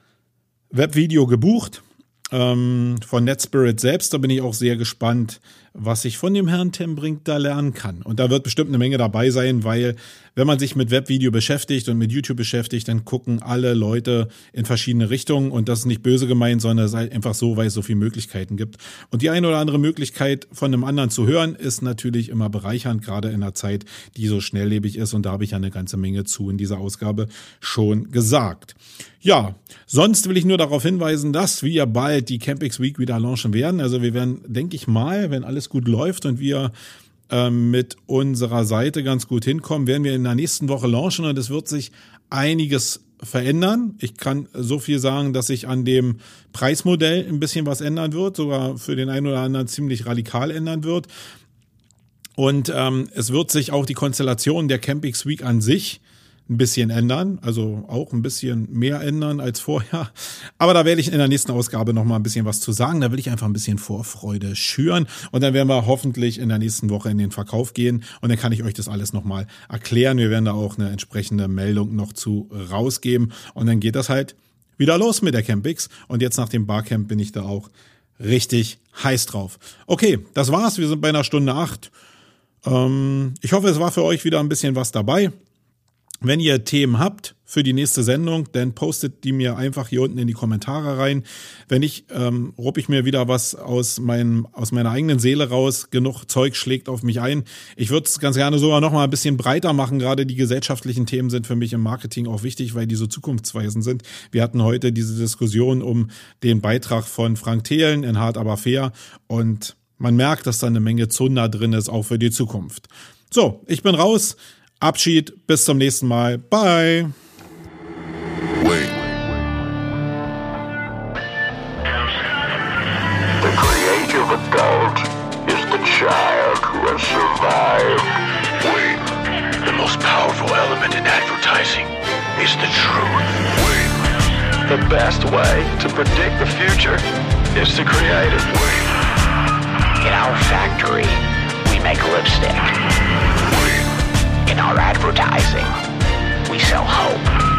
Webvideo gebucht von NetSpirit selbst. Da bin ich auch sehr gespannt, was ich von dem Herrn Tim Brink da lernen kann. Und da wird bestimmt eine Menge dabei sein, weil wenn man sich mit Webvideo beschäftigt und mit YouTube beschäftigt, dann gucken alle Leute in verschiedene Richtungen. Und das ist nicht böse gemeint, sondern es ist halt einfach so, weil es so viele Möglichkeiten gibt. Und die eine oder andere Möglichkeit von einem anderen zu hören, ist natürlich immer bereichernd, gerade in einer Zeit, die so schnelllebig ist. Und da habe ich ja eine ganze Menge zu in dieser Ausgabe schon gesagt. Ja, sonst will ich nur darauf hinweisen, dass wir bald die CampX Week wieder launchen werden. Also wir werden, denke ich mal, wenn alles gut läuft und wir mit unserer Seite ganz gut hinkommen, werden wir in der nächsten Woche launchen und es wird sich einiges verändern. Ich kann so viel sagen, dass sich an dem Preismodell ein bisschen was ändern wird, sogar für den einen oder anderen ziemlich radikal ändern wird. Und es wird sich auch die Konstellation der CampX Week an sich ein bisschen ändern, also auch ein bisschen mehr ändern als vorher. Aber da werde ich in der nächsten Ausgabe noch mal ein bisschen was zu sagen. Da will ich einfach ein bisschen Vorfreude schüren und dann werden wir hoffentlich in der nächsten Woche in den Verkauf gehen und dann kann ich euch das alles noch mal erklären. Wir werden da auch eine entsprechende Meldung noch zu rausgeben und dann geht das halt wieder los mit der Campix. Und jetzt nach dem Barcamp bin ich da auch richtig heiß drauf. Okay, das war's. Wir sind bei 1:08. Ich hoffe, es war für euch wieder ein bisschen was dabei. Wenn ihr Themen habt für die nächste Sendung, dann postet die mir einfach hier unten in die Kommentare rein. Wenn nicht, rupp ich mir wieder was aus meiner eigenen Seele raus. Genug Zeug schlägt auf mich ein. Ich würde es ganz gerne sogar noch mal ein bisschen breiter machen. Gerade die gesellschaftlichen Themen sind für mich im Marketing auch wichtig, weil die so zukunftsweisend sind. Wir hatten heute diese Diskussion um den Beitrag von Frank Thelen in Hart aber fair. Und man merkt, dass da eine Menge Zunder drin ist, auch für die Zukunft. So, ich bin raus. Abschied, bis zum nächsten Mal. Bye. Wait. The creative adult is the child who has survived. Wait. The most powerful element in advertising is the truth. Wait. The best way to predict the future is to create it. Wait. In our factory, we make lipstick. Wait. In our advertising, we sell hope.